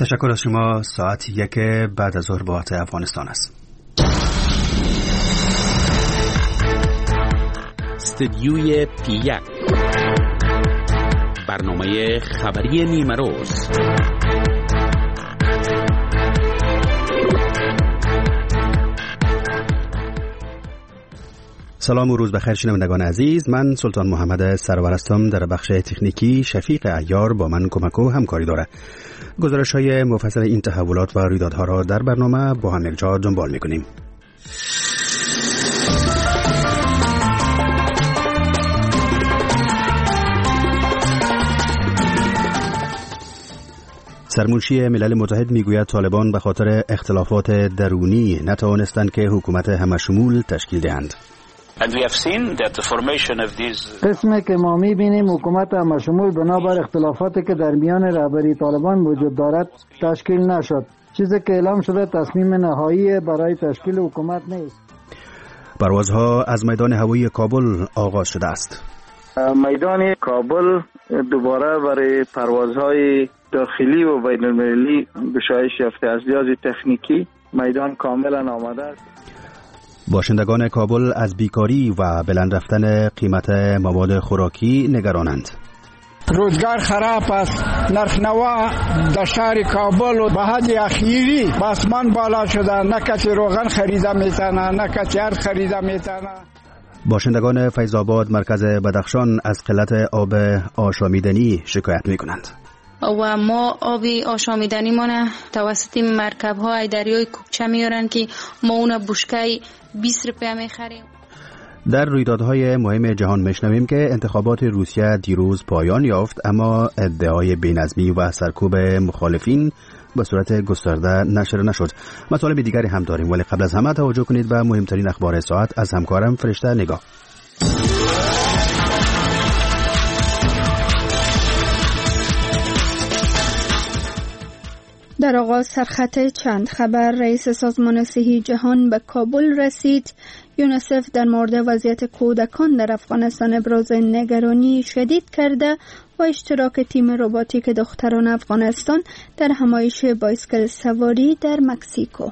تشکر از شما. ساعت 1 بعد از ظهر با وقت افغانستان است. استدیوی پی1 برنامه خبری نیمه روز. سلام و روز بخیر شنوندگان عزیز. من سلطان محمد سرور هستم. در بخش تکنیکی شفیق عیار با من کمک و همکاری داره. گزارش‌های مفصل این تحولات و رویدادها را در برنامه با هم یکجا دنبال می‌کنیم. سرمنشی ملل متحد میگوید طالبان به خاطر اختلافات درونی نتوانستند که حکومت همشمول تشکیل دهند. قسمی که ما می‌بینیم حکومت همشمول بنابر اختلافاتی که در میان رهبری طالبان وجود دارد تشکیل نشد. چیزی که اعلام شده تصمیم نهایی برای تشکیل حکومت نیست. پروازها از میدان هوایی کابل آغاز شده است. میدان کابل دوباره برای پروازهای داخلی و بین المللی گشایش یافته از لحاظ تکنیکی میدان کاملا آماده است. باشندگان کابل از بیکاری و بلند رفتن قیمت مواد خوراکی نگرانند. روزگار خراب است. نرخ نوا در شهر کابل و به حد اخیری به آسمان بالا شده. نه کسی روغن خریده میتونه، نه کسی ارز خریده میتونه. باشندگان فیض آباد مرکز بدخشان از قلت آب آشامیدنی شکایت میکنند. و ما آب آشامیدنی مانه توسط مرکب های دریای کوکچه میارن که ما اون بشکه 20 روپیه میخریم. در رویدادهای مهم جهان میشنویم که انتخابات روسیه دیروز پایان یافت، اما ادعای بی‌نظمی و سرکوب مخالفین به صورت گسترده نشر نشد. مطالب دیگری هم داریم، ولی قبل از همه توجه کنید به مهمترین اخبار ساعت از همکارم فرشته نگاه. در آغاز سرخط چند خبر. رئیس سازمان صحی جهان به کابل رسید. یونیسف در مورد وضعیت کودکان در افغانستان ابراز نگرانی شدید کرده و اشتراک تیم روباتیک دختران افغانستان در همایش بایسکل سواری در مکزیکو.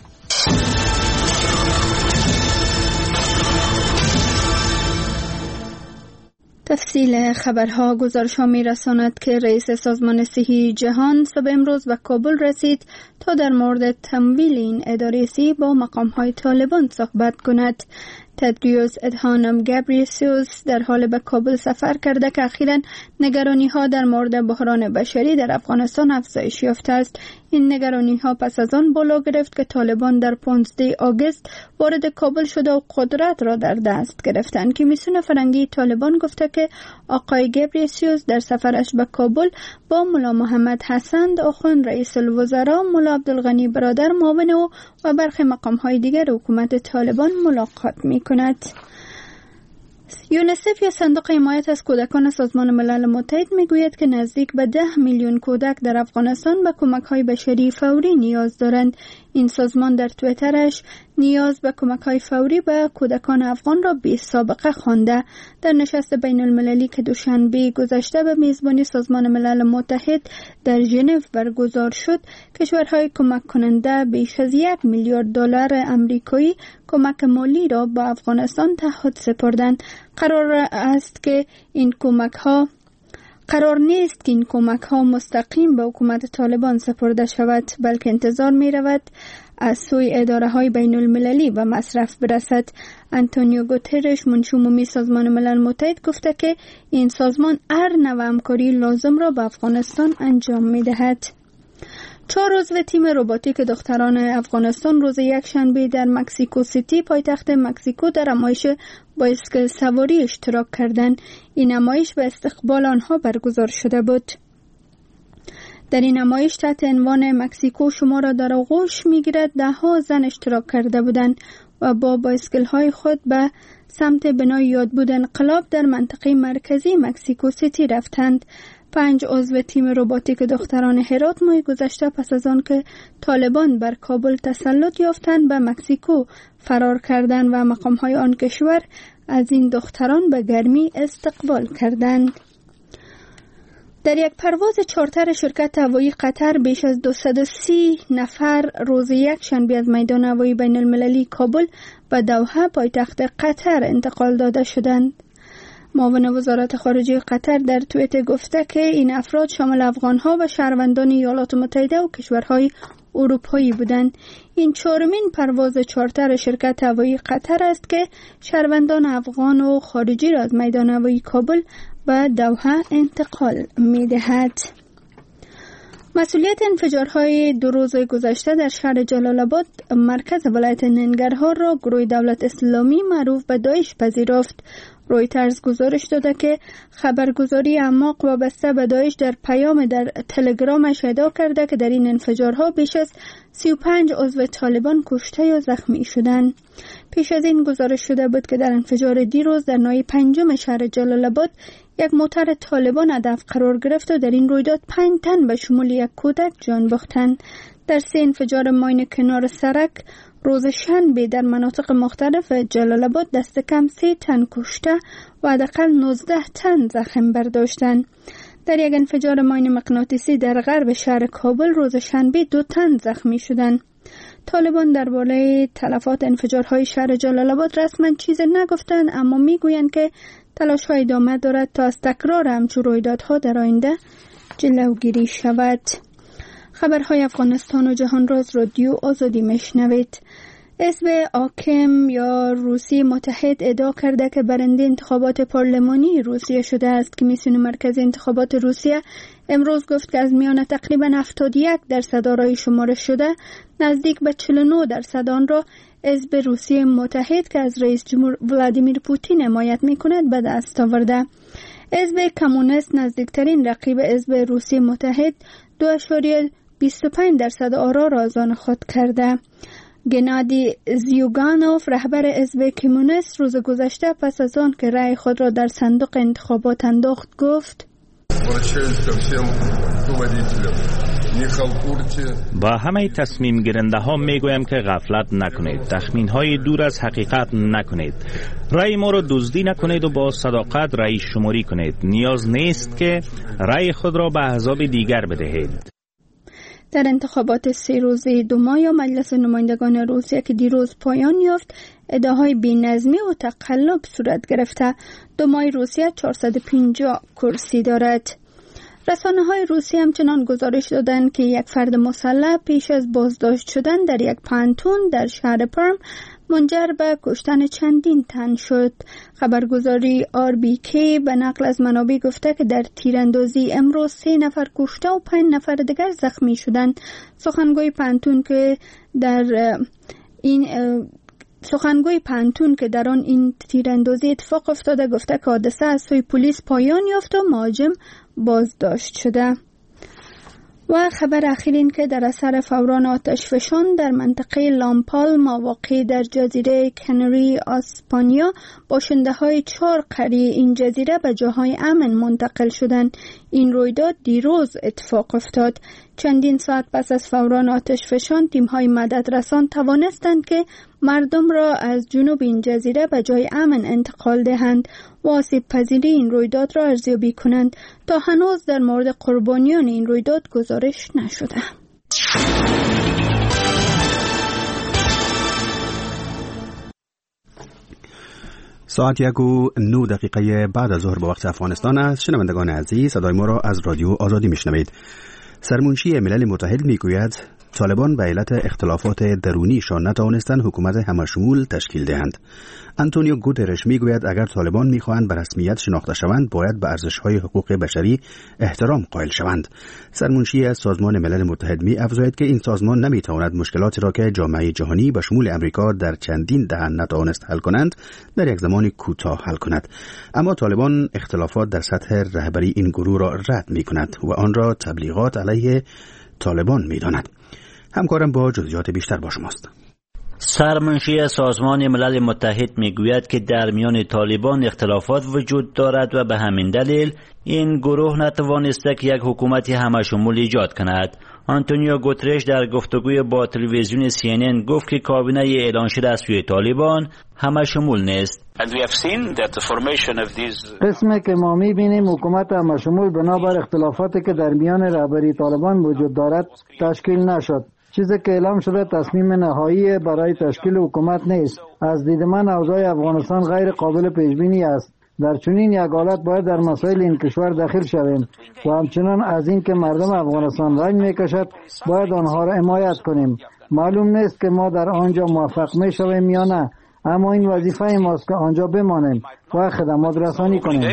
تفصیل خبرها. گزارش‌ها می‌رساند که رئیس سازمان صحی جهان صبح امروز به کابل رسید تا در مورد تمویل این اداره صحی با مقام‌های طالبان صحبت کند. تدریوس ادهانم گابریسیوس در حال به کابل سفر کرده که اخیراً نگرانی‌ها در مورد بحران بشری در افغانستان افزایش یافته است. این نگرانی‌ها پس از آن بالا گرفت که طالبان در 15 آگوست وارد کابل شده و قدرت را در دست گرفتند. کمیسیون فرنگی طالبان گفته که آقای گابریسیوس در سفرش به کابل با ملا محمد حسن آخوند رئیس الوزراء، ملا عبدالغنی برادر معاون او و برخی مقام‌های دیگر حکومت طالبان ملاقات می‌کند. یونیسف یا صندوق حمایت از کودکان سازمان ملل متحد میگوید که نزدیک به 10 میلیون کودک در افغانستان به کمک‌های بشری فوری نیاز دارند. این سازمان در توییترش نیاز به کمک‌های فوری به کودکان افغان را بی سابقه خوانده. در نشست بین المللی که دوشنبه گذشته به میزبانی سازمان ملل متحد در ژنو برگزار شد، کشورهای کمک کننده بیش از 1 میلیارد دلار آمریکایی کمک مالی را به افغانستان تعهد سپردند. قرار نیست که این کمک ها مستقیم به حکومت طالبان سپرده شود، بلکه انتظار می رود از سوی اداره های بین المللی به مصرف برسد. انتونیو گوترش منشی عمومی سازمان ملل متحد گفته که این سازمان هر نوع همکاری لازم را به افغانستان انجام می دهد. 4 عضو تیم روباتیک دختران افغانستان روز یکشنبه در مکزیکو سیتی پایتخت مکزیکو در نمایش بایسکل سواری اشتراک کردند. این نمایش به استقبال آنها برگزار شده بود. در این نمایش تحت عنوان مکزیکو شما را در آغوش میگیرد 10 زن اشتراک کرده بودند و با بایسکل های خود به سمت بنای یاد بود انقلاب در منطقه مرکزی مکزیکو سیتی رفتند. 5 عضو تیم روباتیک دختران هرات ماه گذشته پس از آن که طالبان بر کابل تسلط یافتند به مکزیکو فرار کردند و مقام‌های آن کشور از این دختران به گرمی استقبال کردند. در یک پرواز چارتر شرکت هوایی قطر بیش از 230 نفر روز یکشنبه از میدان هوایی بین المللی کابل و دوحه پایتخت قطر انتقال داده شدند. معاون وزارت خارجه قطر در توییت گفته که این افراد شامل افغان‌ها و شهروندان ایالات متحده و کشورهای اروپایی بودند. این چهارمین پرواز چارتر شرکت هوایی قطر است که شهروندان افغان و خارجی را از میدان هوایی کابل و دوحه انتقال می‌دهد. مسئولیت انفجارهای 2 روز گذشته در شهر جلال آباد مرکز ولایت ننگرهار را گروه دولت اسلامی معروف به داعش پذیرفت. رویترز گزارش داده که خبرگزاری اعماق وابسته به داعش در پیام در تلگرامش ادعا کرده که در این انفجارها بیش از 35 عضو طالبان کشته یا زخمی شدند. پیش از این گزارش شده بود که در انفجار دیروز در ناحیه 5 شهر جلال آباد یک موتر طالبان هدف قرار گرفت و در این رویداد 5 تن به شمول یک کودک جان باختند. در 3 انفجار ماین کنار سرک روز شنبه در مناطق مختلف جلال آباد دست کم 3 تن کشته و حداقل 19 تن زخم برداشتند. در یک انفجار ماین مغناطیسی در غرب شهر کابل روز شنبه 2 تن زخمی شدند. طالبان درباره تلفات انفجارهای شهر جلال آباد رسما چیزی نگفتند، اما میگویند که تلاش‌های ادامه دارد تا از تکرار همچون رویدادها در آینده جلوگیری شود. خبرهای افغانستان و جهان را از رادیو آزادی میشنوید. حزب حاکم یا روسیه متحد ادعا کرده که برنده انتخابات پارلمانی روسیه شده است. کمیسیون مرکزی انتخابات روسیه امروز گفت که از میان تقریبا 71% آرای شمارش شده نزدیک به 49% آن را حزب روسیه متحد که از رئیس جمهور ولادیمیر پوتین حمایت می‌کند به دست آورده. حزب کمونیست نزدیکترین رقیب حزب روسیه متحد 2.25% آرا را از آن خود کرده. گنادی زیوگانوف رهبر حزب کمونیست روز گذشته پس از آن که رأی خود را در صندوق انتخابات انداخت گفت: با همه تصمیم گیرنده ها می گویم که غفلت نکنید، تخمین های دور از حقیقت نکنید، رأی ما را دزدی نکنید و با صداقت رأی شماری کنید. نیاز نیست که رأی خود را به احزاب دیگر بدهید. در انتخابات 3 روزه دوما یا مجلس نمایندگان روسیه که دیروز پایان یافت، ادعاهای بی‌نظمی و تقلب صورت گرفته. دومای روسیه 450 کرسی دارد. رسانه‌های روسیه همچنان گزارش دادند که یک فرد مسلح پیش از بازداشت شدن در یک پانتون در شهر پرم منجر به کشتن چندین تن شد. خبرگزاری RBK به نقل از منابع گفته که در تیراندازی امروز 3 نفر کشته و 5 نفر دیگر زخمی شدند. سخنگوی پانتون که در آن این تیراندازی اتفاق افتاده گفته که حادثه از سوی پلیس پایان یافت و مهاجم بازداشت شده. و خبر اخیر این که در اثر فوران آتشفشان در منطقه لامپالما واقع در جزیره کناری اسپانیا باشنده‌های 4 قریه این جزیره به جاهای امن منتقل شدند. این رویداد دیروز اتفاق افتاد. چندین ساعت پس از فوران آتشفشان تیم‌های مددرسان توانستند که مردم را از جنوب این جزیره به جای امن انتقال دهند و آسیب پذیری این رویداد را ارزیابی کنند. تا هنوز در مورد قربانیان این رویداد گزارش نشده. ساعت 1:09 بعد از ظهر به وقت افغانستان است. شنوندگان عزیز، صدای ما را از رادیو آزادی میشنوید. سرمنشی ملل متحد میگوید طالبان به علت اختلافات درونیشان نتوانستند حکومت همشمول تشکیل دهند. آنتونیو گوترش میگوید اگر طالبان میخواهند به رسمیت شناخته شوند باید به ارزش‌های حقوق بشری احترام قائل شوند. سرمنشی از سازمان ملل متحد می‌افزاید که این سازمان نمیتواند مشکلاتی را که جامعه جهانی به شمول امریکا در چندین دهه نتوانست حل کنند در یک زمان کوتاه حل کند. اما طالبان اختلافات در سطح رهبری این گروه را رد می‌کند و آن را تبلیغات علیه طالبان می‌داند. همکارم با جزئیات بیشتر با شماست. سرمنشی سازمان ملل متحد میگوید که در میان طالبان اختلافات وجود دارد و به همین دلیل این گروه نتوانسته که یک حکومت همشمول ایجاد کند. آنتونیو گوترش در گفتگوی با تلویزیون CNN گفت که کابینه اعلان شده از سوی طالبان همه شمول نیست. قسمی که ما می‌بینیم حکومت همه شمول بنابر اختلافاتی که در میان رهبری طالبان وجود دارد تشکیل نشد. چیزی که اعلام شده تصمیم نهایی برای تشکیل حکومت نیست. از دید من اوضاع افغانستان غیر قابل پیش بینی است. در چنین یک حالت باید در مسائل این کشور داخل شویم و همچنان از این که مردم افغانستان رنج میکشد باید آنها را حمایت کنیم. معلوم نیست که ما در آنجا موفق میشویم یا نه، اما این وظیفه ماست که آنجا بمانیم و خدمات رسانی کنیم.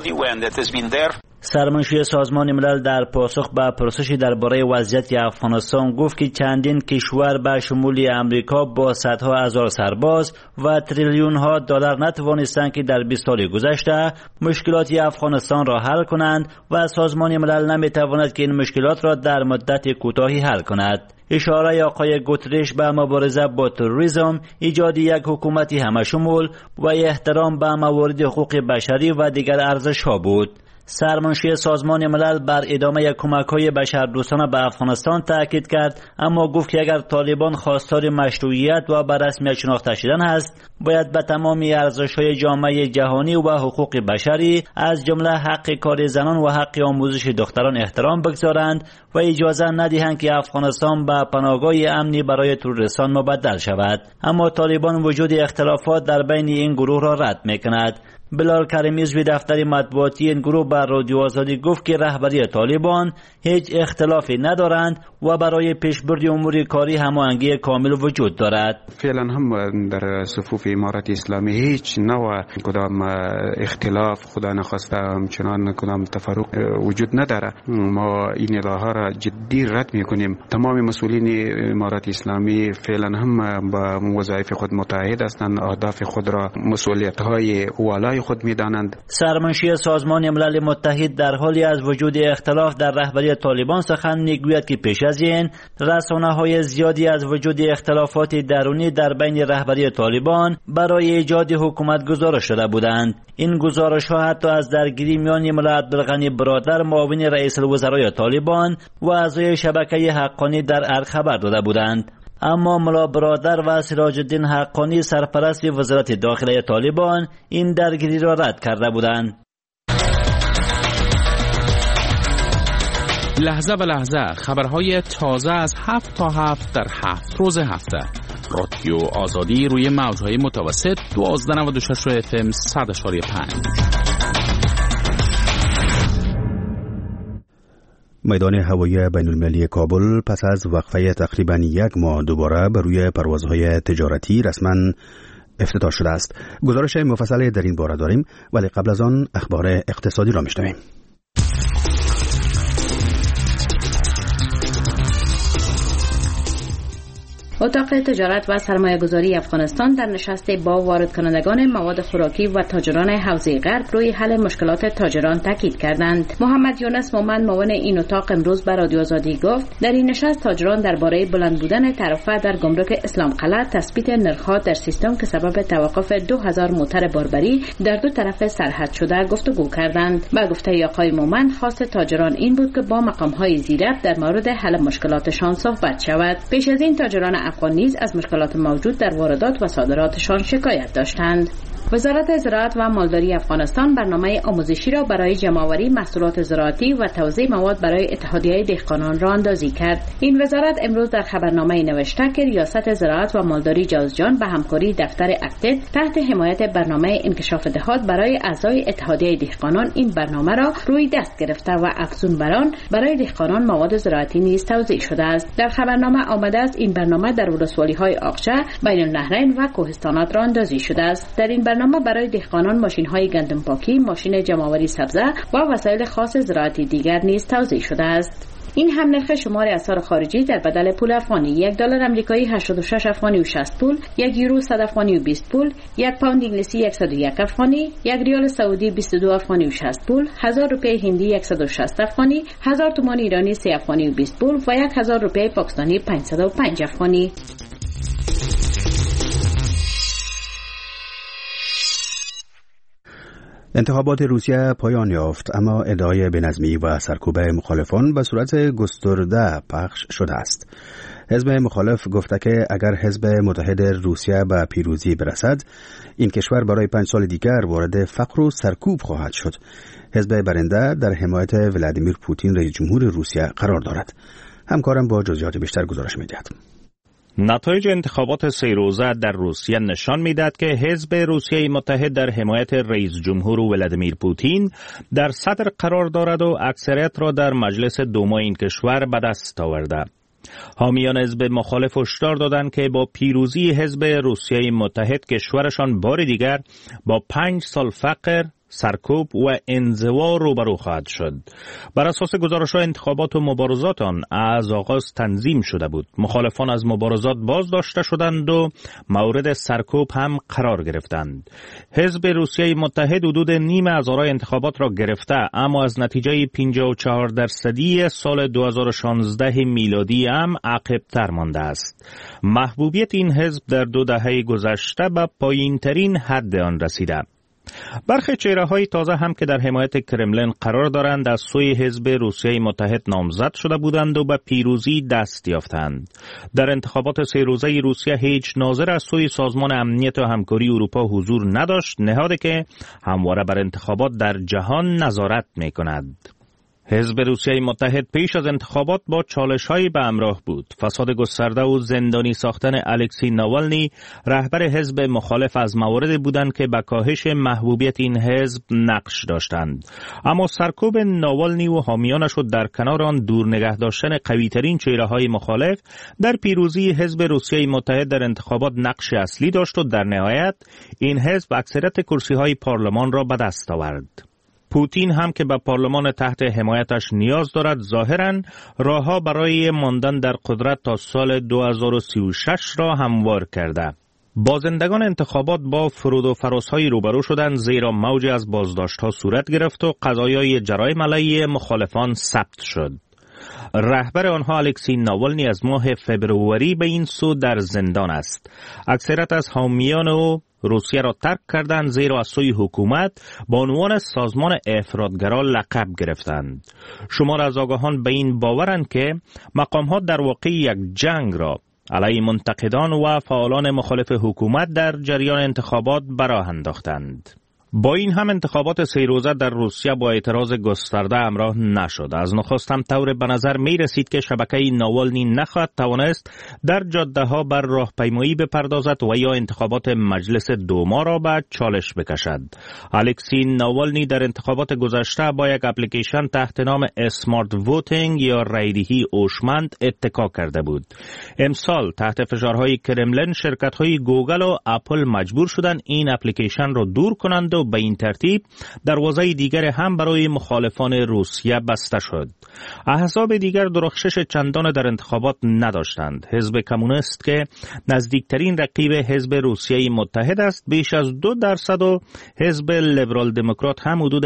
سرمنشی سازمان ملل در پاسخ به پرسشی درباره وضعیت افغانستان گفت که چندین کشور به شمول امریکا با صدها هزار سرباز و تریلیون ها دلار نتوانستند که در 20 سال گذشته مشکلات افغانستان را حل کنند و سازمان ملل نمیتواند که این مشکلات را در مدت کوتاهی حل کند. اشاره آقای گوترش به مبارزه با تروریسم، ایجاد یک حکومتی همه‌شمول و احترام به موارد حقوق بشری و دیگر ارزش‌ها بود. سرمنشی سازمان ملل بر ادامه کمک‌های بشردوستانه به افغانستان تاکید کرد، اما گفت که اگر طالبان خواستار مشروعیت و به رسمیت شناخته شدن است، باید به تمام ارزش‌های جامعه جهانی و حقوق بشری از جمله حق کار زنان و حق آموزش دختران احترام بگذارند و اجازه ندهند که افغانستان به پناهگاه امنی برای تروریستان مبدل شود. اما طالبان وجود اختلافات در بین این گروه را رد می‌کند. بلال کریمی عضو دفتر مطبوعاتی این گروه بر رادیو آزادی گفت که رهبری طالبان هیچ اختلافی ندارند و برای پیشبرد امور کاری هماهنگی کامل وجود دارد. فعلا هم در صفوف امارت اسلامی هیچ نوع کدام اختلاف خدا نخواسته همچنان کدام تفرق وجود نداره. ما این ادعاها را جدی رد میکنیم. تمام مسئولین امارت اسلامی فعلا هم با وظایف خود متحد هستند، اهداف خود را مسئولیت‌های والای خود میدانند. سرمنشی سازمان ملل متحد در حالی از وجود اختلاف در رهبری طالبان سخن میگوید که پیش از این رسانه‌های زیادی از وجود اختلافات درونی در بین رهبری طالبان برای ایجاد حکومت گزارش شده بودند. این گزارش‌ها حتی از درگیری میان ملا عبدالغنی برادر معاون رئیس الوزرای طالبان و اعضای شبکه حقانی در ارگ خبر داده بودند. اما ملا برادر و سراج الدین حقانی سرپرست وزارت داخله طالبان این درگیری را رد کرده بودند. لحظه به لحظه خبرهای تازه از 7 تا 7 در 7 روز هفته. رادیو آزادی روی موجهای متوسط 1296 FM 100.5. میدان هوایی بین المللی کابل پس از وقفه تقریباً 1 ماه دوباره بر روی پروازهای تجارتی رسما افتتاح شده است. گزارش مفصل در این باره داریم، ولی قبل از آن اخبار اقتصادی را میشنویم. اتاق تجارت و سرمایه‌گذاری افغانستان در نشست با وارد کنندگان مواد خوراکی و تاجران حوزه غرب روی حل مشکلات تاجران تاکید کردند. محمد یونس مومند معاون این اتاق امروز به رادیو آزادی گفت در این نشست تاجران درباره بلند بودن تعرفه در گمرک اسلام قلعه، تثبیت نرخ‌ها در سیستم که سبب توقف 2000 موتر باربری در دو طرف سرحد شده گفتگو کردند. با گفته آقای مومند خواست تاجران این بود که با مقام‌های زیرفت در مورد حل مشکلاتشان صحبت شود. پیش از این تاجران افغان نیز از مشکلات موجود در واردات و صادراتشان شکایت داشتند. وزارت زراعت و مالداری افغانستان برنامه آموزشی را برای جمع‌آوری محصولات زراعتی و توزیع مواد برای اتحادیه دهقانان را اندازی کرد. این وزارت امروز در خبرنامه نوشته که ریاست زراعت و مالداری جوزجان به همکاری دفتر اکتد تحت حمایت برنامه انکشاف دهات برای اعضای اتحادیه دهقانان این برنامه را روی دست گرفته و افزون بر آن برای دهقانان مواد زراعتی نیز توزیع شده است. در خبرنامه آمده است این برنامه در ولسوالی‌های آقچه، بین النهرین و کوهستانات را اندازی شده است. در این برنامه برای دهقانان ماشین‌های گندم پاکی، ماشین جمع‌آوری سبزه و وسایل خاص زراعتی دیگر نیز توزیع شده است. این هم نرخ شمار اسعار خارجی در بدل پول افغانی: 1 دلار آمریکایی 86 افغانی و 60 پول، 1 یورو 100 افغانی و 20 پول، 1 پوند انگلیسی 101 افغانی، 1 ریال سعودی 22 افغانی و 60 پول، 1000 روپیه هندی 160 افغانی، 1000 تومان ایرانی 3 افغانی و 20 پول و 1000 روپیه پاکستانی 505 افغانی. انتخابات روسیه پایان یافت، اما ادعای بنظمی و سرکوب مخالفان به صورت گسترده پخش شده است. حزب مخالف گفته که اگر حزب متحد روسیه به پیروزی برسد، این کشور برای 5 سال دیگر وارد فقر و سرکوب خواهد شد. حزب برنده در حمایت ولادیمیر پوتین رئیس جمهور روسیه قرار دارد. همکارم با جزئیات بیشتر گزارش می‌دهد. نتایج انتخابات 3 روزه در روسیه نشان می‌دهد که حزب روسیه متحد در حمایت رئیس جمهور ولادیمیر پوتین در صدر قرار دارد و اکثریت را در مجلس دوما این کشور به دست آورده. حامیان حزب مخالف هشدار دادند که با پیروزی حزب روسیه متحد کشورشان بار دیگر با 5 سال فقر، سرکوب و انزوا روبرو خواهد شد. بر اساس گزارش‌های انتخابات و مبارزات آن از آغاز تنظیم شده بود. مخالفان از مبارزات بازداشته شدند و مورد سرکوب هم قرار گرفتند. حزب روسیه متحد حدود نیم از آرای انتخابات را گرفته، اما از نتیجه 54% سال 2016 میلادی هم عقب‌تر مانده است. محبوبیت این حزب در 2 دهه گذشته به پایین‌ترین حد آن رسیده. برخی چهره‌های تازه هم که در حمایت کرملین قرار دارند از سوی حزب روسیه متحد نامزد شده بودند و به پیروزی دست یافتند. در انتخابات 3 روزه روسیه هیچ ناظر از سوی سازمان امنیت و همکاری اروپا حضور نداشت، نهادی که همواره بر انتخابات در جهان نظارت می‌کند. حزب روسیه متحد پیش از انتخابات با چالش‌هایی به همراه بود. فساد گسترده و زندانی ساختن الکسی ناوالنی رهبر حزب مخالف از مواردی بودند که به کاهش محبوبیت این حزب نقش داشتند. اما سرکوب ناوالنی و حامیانش و در کنار آن دور نگه داشتن قوی‌ترین چهره‌های مخالف در پیروزی حزب روسیه متحد در انتخابات نقش اصلی داشت و در نهایت این حزب اکثریت کرسی‌های پارلمان را به دست آورد. پوتین هم که به پارلمان تحت حمایتش نیاز دارد، ظاهراً راهها برای ماندن در قدرت تا سال 2036 را هموار کرده. بازندگان انتخابات با فرود و فراس‌های روبرو شدند، زیرا موجی از بازداشت‌ها صورت گرفت و قضایای جرایم علیه مخالفان ثبت شد. رهبر آنها الکسی ناوالنی از ماه فبروری به این سو در زندان است. اکثریت از حامیان او روسیه را ترک کردند، زیرا از سوی حکومت با عنوان سازمان افراطگرا لقب گرفتند. شمار از آگاهان به این باورند که مقام‌ها در واقع یک جنگ را علیه منتقدان و فعالان مخالف حکومت در جریان انتخابات به راه انداختند. با این هم انتخابات 3 روزه در روسیه با اعتراض گسترده همراه نشد. از نخست هم طور به نظر می رسید که شبکه ناوالنی نخواهد توانست در جاده ها بر راهپیمایی بپردازد و یا انتخابات مجلس دوما را به چالش بکشد. الکسی ناوالنی در انتخابات گذشته با یک اپلیکیشن تحت نام اسمارت ووتینگ یا رایدهی هوشمند اتکا کرده بود. امسال تحت فشارهای کرملین شرکت‌های گوگل و اپل مجبور شدند این اپلیکیشن را دور کنند و به این ترتیب دروازه دیگر هم برای مخالفان روسیه بسته شد. احزاب دیگر درخشش چندان در انتخابات نداشتند. حزب کمونیست که نزدیکترین رقیب حزب روسیه متحد است بیش از 2% و حزب لیبرال دموکرات هم حدود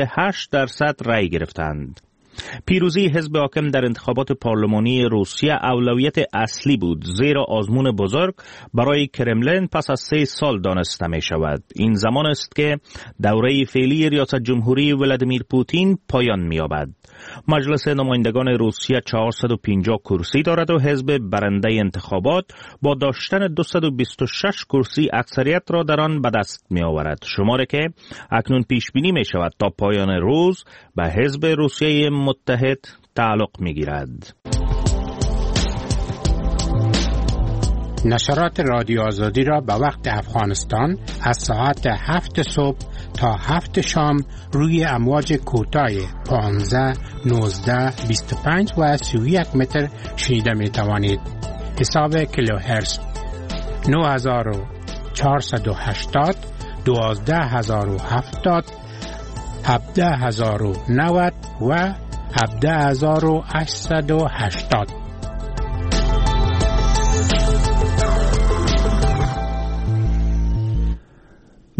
8% رأی گرفتند. پیروزی حزب حاکم در انتخابات پارلمانی روسیه اولویت اصلی بود، زیرا آزمون بزرگ برای کرملین پس از 3 سال دانسته می شود. این زمان است که دوره فعلی ریاست جمهوری ولادیمیر پوتین پایان می یابد. مجلس نمایندگان روسیه 450 کرسی دارد و حزب برنده انتخابات با داشتن 226 کرسی اکثریت را در آن به دست می آورد، شماری که اکنون پیش بینی می شود تا پایان روز به حزب روسیه متحد تعلق می گیرد. نشرات رادیو آزادی را به وقت افغانستان از ساعت 7 صبح تا 7 شام روی امواج کوتاه 15، 19، 25 و 31 متر شنیده می توانید. حساب کیلوهرتز 9480، 12070، 17090 و 17880.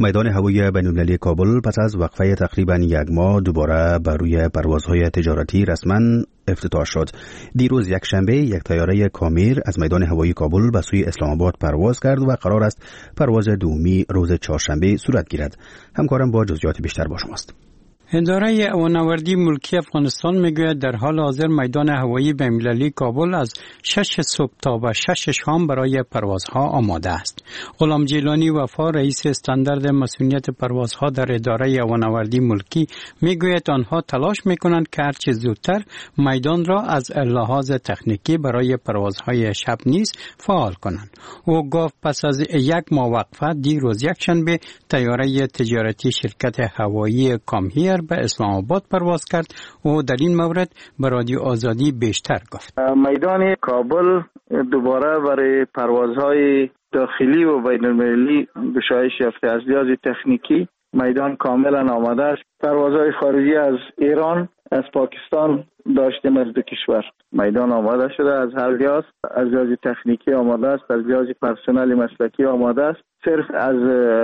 میدان هوایی بین‌المللی کابل پس از وقفه تقریباً یک ماه دوباره بر روی پروازهای تجارتی رسما افتتاح شد. دیروز یک شنبه یک طیاره کامیر از میدان هوایی کابل به سوی اسلام آباد پرواز کرد و قرار است پرواز دومی روز چهارشنبه صورت گیرد. همکارم با جزئیات بیشتر با شماست. اداره هوانوردی ملکی افغانستان میگوید در حال حاضر میدان هوایی بین‌المللی کابل از 6 صبح تا و 6 شام برای پروازها آماده است. غلام جیلانی وفا رئیس استاندارد مسئولیت پروازها در اداره هوانوردی ملکی میگوید آنها تلاش میکنند که هر چه زودتر میدان را از لحاظ تکنیکی برای پروازهای شب نیز فعال کنند. او گفت پس از یک ماه وقفه دیروز یکشنبه طیاره تجارتی شرکت هوایی کامهیر به اسلام آباد پرواز کرد و در این مورد به رادیو آزادی بیشتر گفت. میدان کابل دوباره برای پروازهای داخلی و بین المللی گشایش یافته از لحاظ تکنیکی میدان کاملا آماده است. پروازهای خارجی از ایران، از پاکستان داشتیم از دو کشور. میدان آماده شده از هر لحاظ، از لحاظ تکنیکی آماده است، از لحاظ پرسنل مسلکی آماده است. صرف از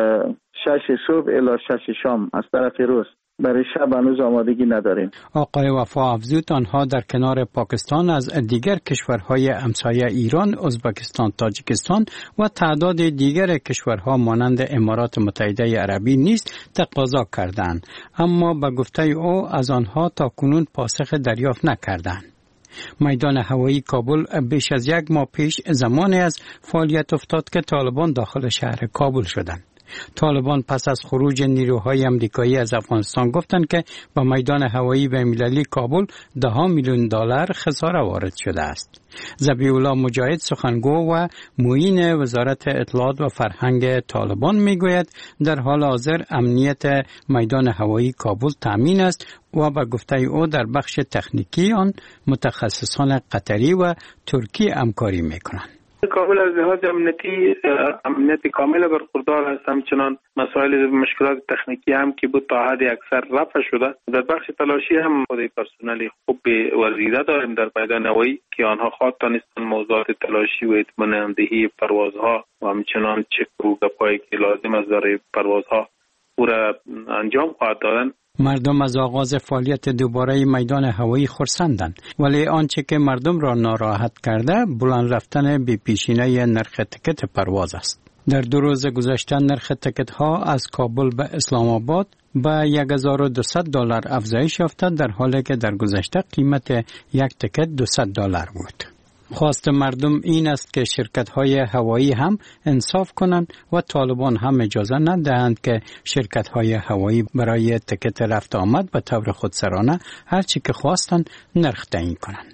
6 صبح الی 6 شام از طرف روز برای شب هنوز آمادگی نداریم. آقای وفا افزود آنها در کنار پاکستان از دیگر کشورهای همسایه ایران، ازبکستان، تاجیکستان و تعداد دیگر کشورها مانند امارات متحده عربی نیز تقاضا کردند، اما به گفته او از آنها تاکنون پاسخ دریافت نکردند. میدان هوایی کابل بیش از یک ماه پیش زمانی از فعالیت افتاد که طالبان داخل شهر کابل شدند. طالبان پس از خروج نیروهای امریکایی از افغانستان گفتند که با میدان هوایی بین‌المللی کابل $10 میلیون خساره وارد شده است. ذبیح الله مجاهد سخنگو و معین وزارت اطلاعات و فرهنگ طالبان میگوید در حال حاضر امنیت میدان هوایی کابل تامین است و به گفته او در بخش تکنیکی آن متخصصان قطری و ترکی همکاری میکنند. کابل از لحاظ امنیت کامل برخوردار است. همچنان مسائل مشکلات تکنیکی هم که بود تا حد اکثر رفع شده. در بخش تلاشی هم خود پرسنل خوب ورزیده داریم در میدان هوایی که آنها خواهد دانستند موضوعات تلاشی و اطمیناندهی پروازها و همچنان چک و گپایی که لازم است برای پروازها او را انجام خواهد دادن. مردم از آغاز فعالیت دوباره میدان هوایی خرسندند، ولی آنچه که مردم را ناراحت کرده بلند رفتن بی پیشینه نرخ تکت پرواز است. در 2 روز گذشته نرخ تکت ها از کابل به اسلام آباد به $1,200 افزایش یافته، در حالی که در گذشته قیمت یک تکت $200 بود. خواست مردم این است که شرکت‌های هوایی هم انصاف کنند و طالبان هم اجازه ندهند که شرکت‌های هوایی برای تکت رفت آمد به طور خودسرانه هر چی که خواستند نرخ تعیین کنند.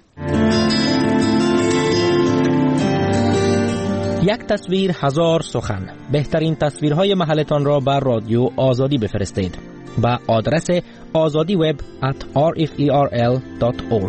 یک تصویر 1000 سخن. بهترین تصویرهای محلتان را بر رادیو آزادی بفرستید به آدرس azadiweb@rferl.org.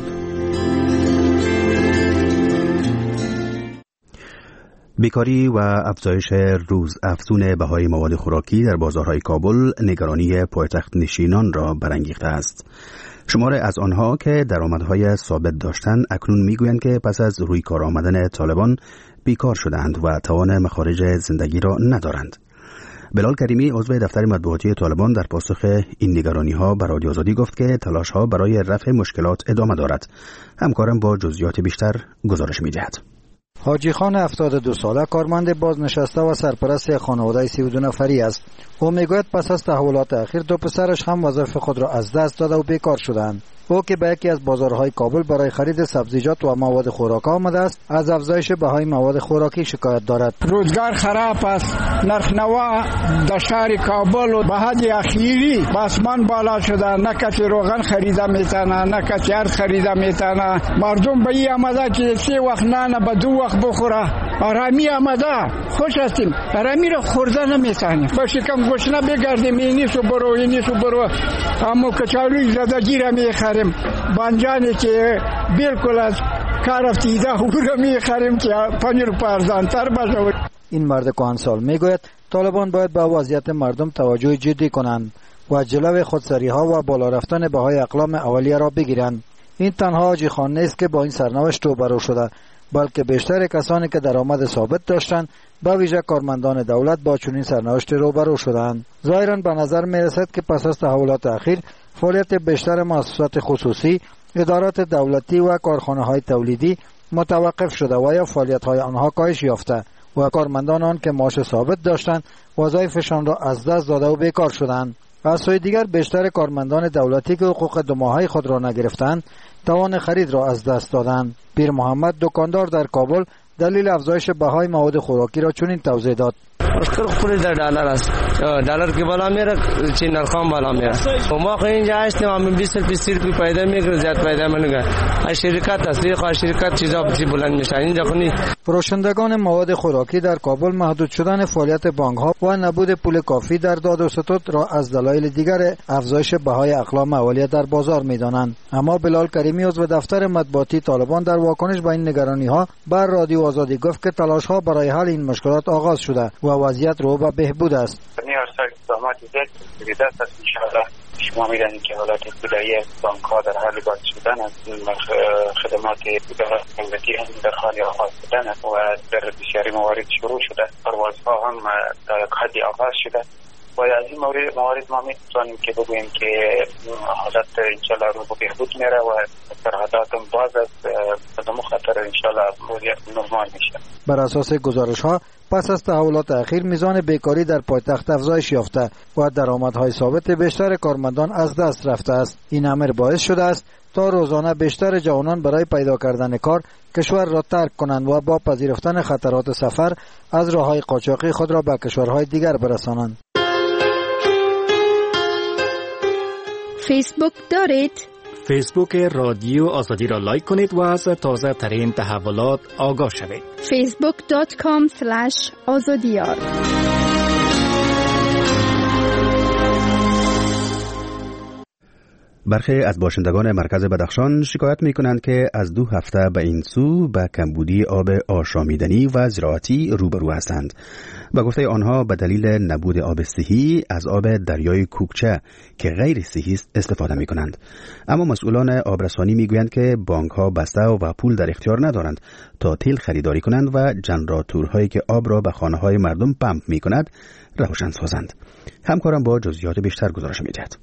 بیکاری و افزایش روز افزون بهای مواد خوراکی در بازارهای کابل نگرانی پایتخت نشینان را برانگیخته است. شماره از آنها که درآمدهای ثابت داشتند اکنون میگویند که پس از روی کار آمدن طالبان بیکار شدند و توان مخارج زندگی را ندارند. بلال کریمی عضو دفتر مطبوعاتی طالبان در پاسخ این نگرانی‌ها به رادیو آزادی گفت که تلاش‌ها برای رفع مشکلات ادامه دارد. همکارم با جزئیات بیشتر گزارش می‌دهد. حاجی خان 72 ساله کارمند بازنشسته و سرپرست خانواده 32 نفری است. او میگوید پس از تحولات اخیر 2 پسرش هم وظایف خود را از دست داده و بیکار شدند. او که به یکی از بازارهای کابل برای خرید سبزیجات و مواد خوراک آمده است، از افزایش بهای مواد خوراکی شکایت دارد. روزگار خراب است. نرخ نوا در شهر کابل و به حد اخیری به آسمان بالا شده. نه کسی روغن خریده میتونه، نه کسی ارز خریده میتونه. مردم به این آمده که 3 وقت نان به 2 وقت بخوره. آرامی آمده. خوش هستیم. آرامی را خورده نمیتونیم. با شکم گشنه بگردیم اینی سو برو. اما کچالوی زدگی را میخریم. بانجانی که بالکل از کار افتیده او را میخریم که 5 روپیه ارزان‌تر باشه. این مرد کهنسال میگوید طالبان باید به وضعیت مردم توجه جدی کنند و جلوی خودسری‌ها و بالا رفتن بهای اقلام اولیه را بگیرند. این تنها حاجی خان نیست که با این سرنوشت روبرو شده. بلکه بیشتر کسانی که درآمد ثابت داشتند به ویژه کارمندان دولت با چنین سرنوشت روبرو شدند. ظاهرا به نظر می رسد که پس از تحولات اخیر فعالیت بیشتر مؤسسات خصوصی، ادارات دولتی و کارخانه‌های تولیدی متوقف شده و یا فعالیت‌های آنها کاهش یافته و کارمندان آن که معاش ثابت داشتند وظایفشان را از دست داده و بیکار شدند. از سوی دیگر بیشتر کارمندان دولتی که حقوق 2 ماهه خود را نگرفتند توان خرید را از دست دادند. پیر محمد دکاندار در کابل دلیل افزایش بهای مواد خوراکی را چنین توضیح داد: مشکل خود در دلار است. دلار که بالا میره چین نرخام بالا میره. ما خو اینجا هستیم همین 20 روپیه 30 روپیه پیدا میکنه، زیاد پیدا نمیکنه. از شرکت است، شرکت چیزا بلند میشه. اینجا خونی فروشندگان مواد خوراکی در کابل محدود شدن فعالیت بانک‌ها و نبود پول کافی در داد و ستد را از دلایل دیگر افزایش بهای اقلام اولیه در بازار می‌دانند. اما بلال کریمی عضو دفتر مطبوعاتی طالبان در واکنش به این نگرانی‌ها بر رادیو آزادی گفت که تلاش‌ها برای حل این مشکلات آغاز شده و وضعیت رو به بهبود است. شما می‌دانید که حالات ابتدایی بانک‌ها در حال باز شدن است، خدمات دولتی هم در حال آغاز شدن است و در بسیاری موارد شروع شده، پروازها هم در یک حدی آغاز شده و از این موارد ما می‌توانیم که بگوییم که حالت انشالله رو به بهبود میره و سرحدات هم باز است، بدون خطر انشالله وضعیت نرمال میشه. بر اساس گزارش‌ها پس از تحولات اخیر میزان بیکاری در پایتخت افزایش یافته و درآمدهای ثابت بیشتر کارمندان از دست رفته است. این امر باعث شده است تا روزانه بیشتر جوانان برای پیدا کردن کار کشور را ترک کنند و با پذیرفتن خطرات سفر از راههای قاچاقی خود را به کشورهای دیگر برسانند. فیسبوک دارید؟ فیسبوک رادیو آزادی را لایک کنید و از تازه ترین تحولات آگاه شوید. facebook.com/azadiyar. برخی از باشندگان مرکز بدخشان شکایت می کنند که از 2 هفته به این سو به کمبودی آب آشامیدنی و زراعتی روبرو هستند. به گفته آنها به دلیل نبود آب صحی از آب دریای کوکچه که غیر صحی است استفاده می کنند. اما مسئولان آبرسانی می گویند که بانک ها بسته و پول در اختیار ندارند تا تیل خریداری کنند و جنراتورهایی که آب را به خانه های مردم پمپ می کند روشن سازند. همکارم با جزئیات بیشتر گزارش می دهد.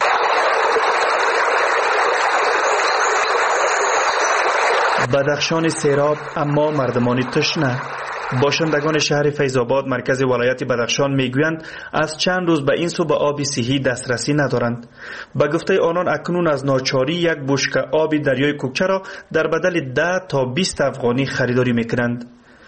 بدخشان سیراب اما مردمانی تشنه. باشندگان شهر فیض‌آباد مرکز ولایت بدخشان میگویند از چند روز به این سو به آب صحی دسترسی ندارند. به گفته آنان اکنون از ناچاری یک بشکه آب دریای کوکچه را در بدل 10 تا 20 افغانی خریداری میکنند.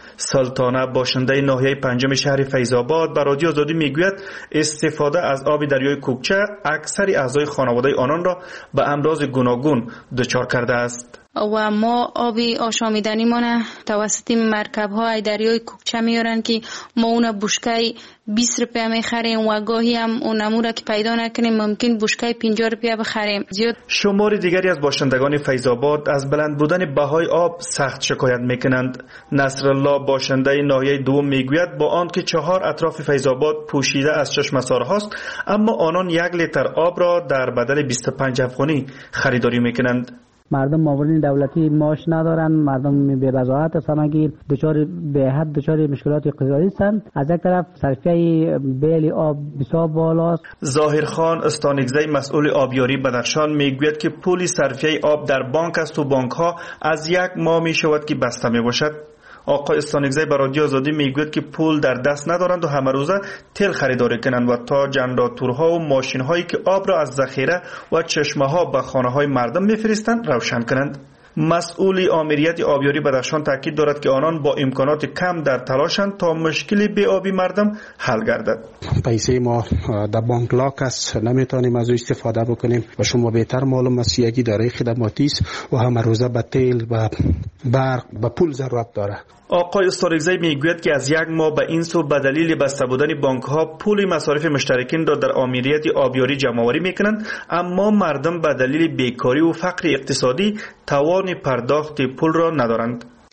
سلطانه باشنده ناحیه 5 شهر فیض‌آباد به رادیو آزادی میگوید استفاده از آب دریای کوکچه اکثر اعضای خانواده آنان را به امراض گوناگون دچار کرده است. و ما آب آشامیدنی ما توسط مرکب های دریای کوکچه میارن که ما اون بشکه 20 روپیه میخریم و گاهی هم اون نموره که پیدا نکنیم ممکن بشکه 50 روپیه بخریم. شمار دیگری از باشندگان فیض‌آباد از بلند بودن بهای آب سخت شکایت میکنند. نصرالله باشنده ناحیه 2 میگوید با آنکه 4 اطراف فیض‌آباد پوشیده از چشمه‌سارهاست اما آنان 1 لیتر آب را در بدل 25 افغانی خریداری میکنند. مردم معاونین دولتی معاش ندارن، مردم به وضاحت هستند، دچار به حد دچار مشکلات اقتصادی هستند. از یک طرف صرفه بیل آب بسیار بالاست. ظاهرخان استانگزی مسئول آبیاری بدخشان میگوید که پول صرفه آب در بانک است و بانک ها از 1 ماه می شود که بسته می باشد. آقای استانگزی به رادیو آزادی میگوید که پول در دست ندارند و همه روزه تیل خریداری کنند و تا جنراتورها و ماشین هایی که آب را از ذخیره و چشمه ها به خانه های مردم میفرستند روشن کنند. مسئول آمریت آبیاری بدخشان تاکید دارد که آنان با امکانات کم در تلاشند تا مشکل بی‌آبی مردم حل گردد. پیسه ما در بانک لاک است، نمیتونیم از او استفاده بکنیم و شما بهتر معلوم است یکی دارای خدماتی است و همه روزه به تیل و برق و پول ضرورت داره. آقای استارگزی میگوید که از 1 ماه به این سو به دلیل بسته بودن بانک ها پول مصارف مشترکین را در آمریت آبیاری جمع‌آوری میکنند اما مردم به دلیل بیکاری و فقر اقتصادی توان پرداخت پول را ندارند.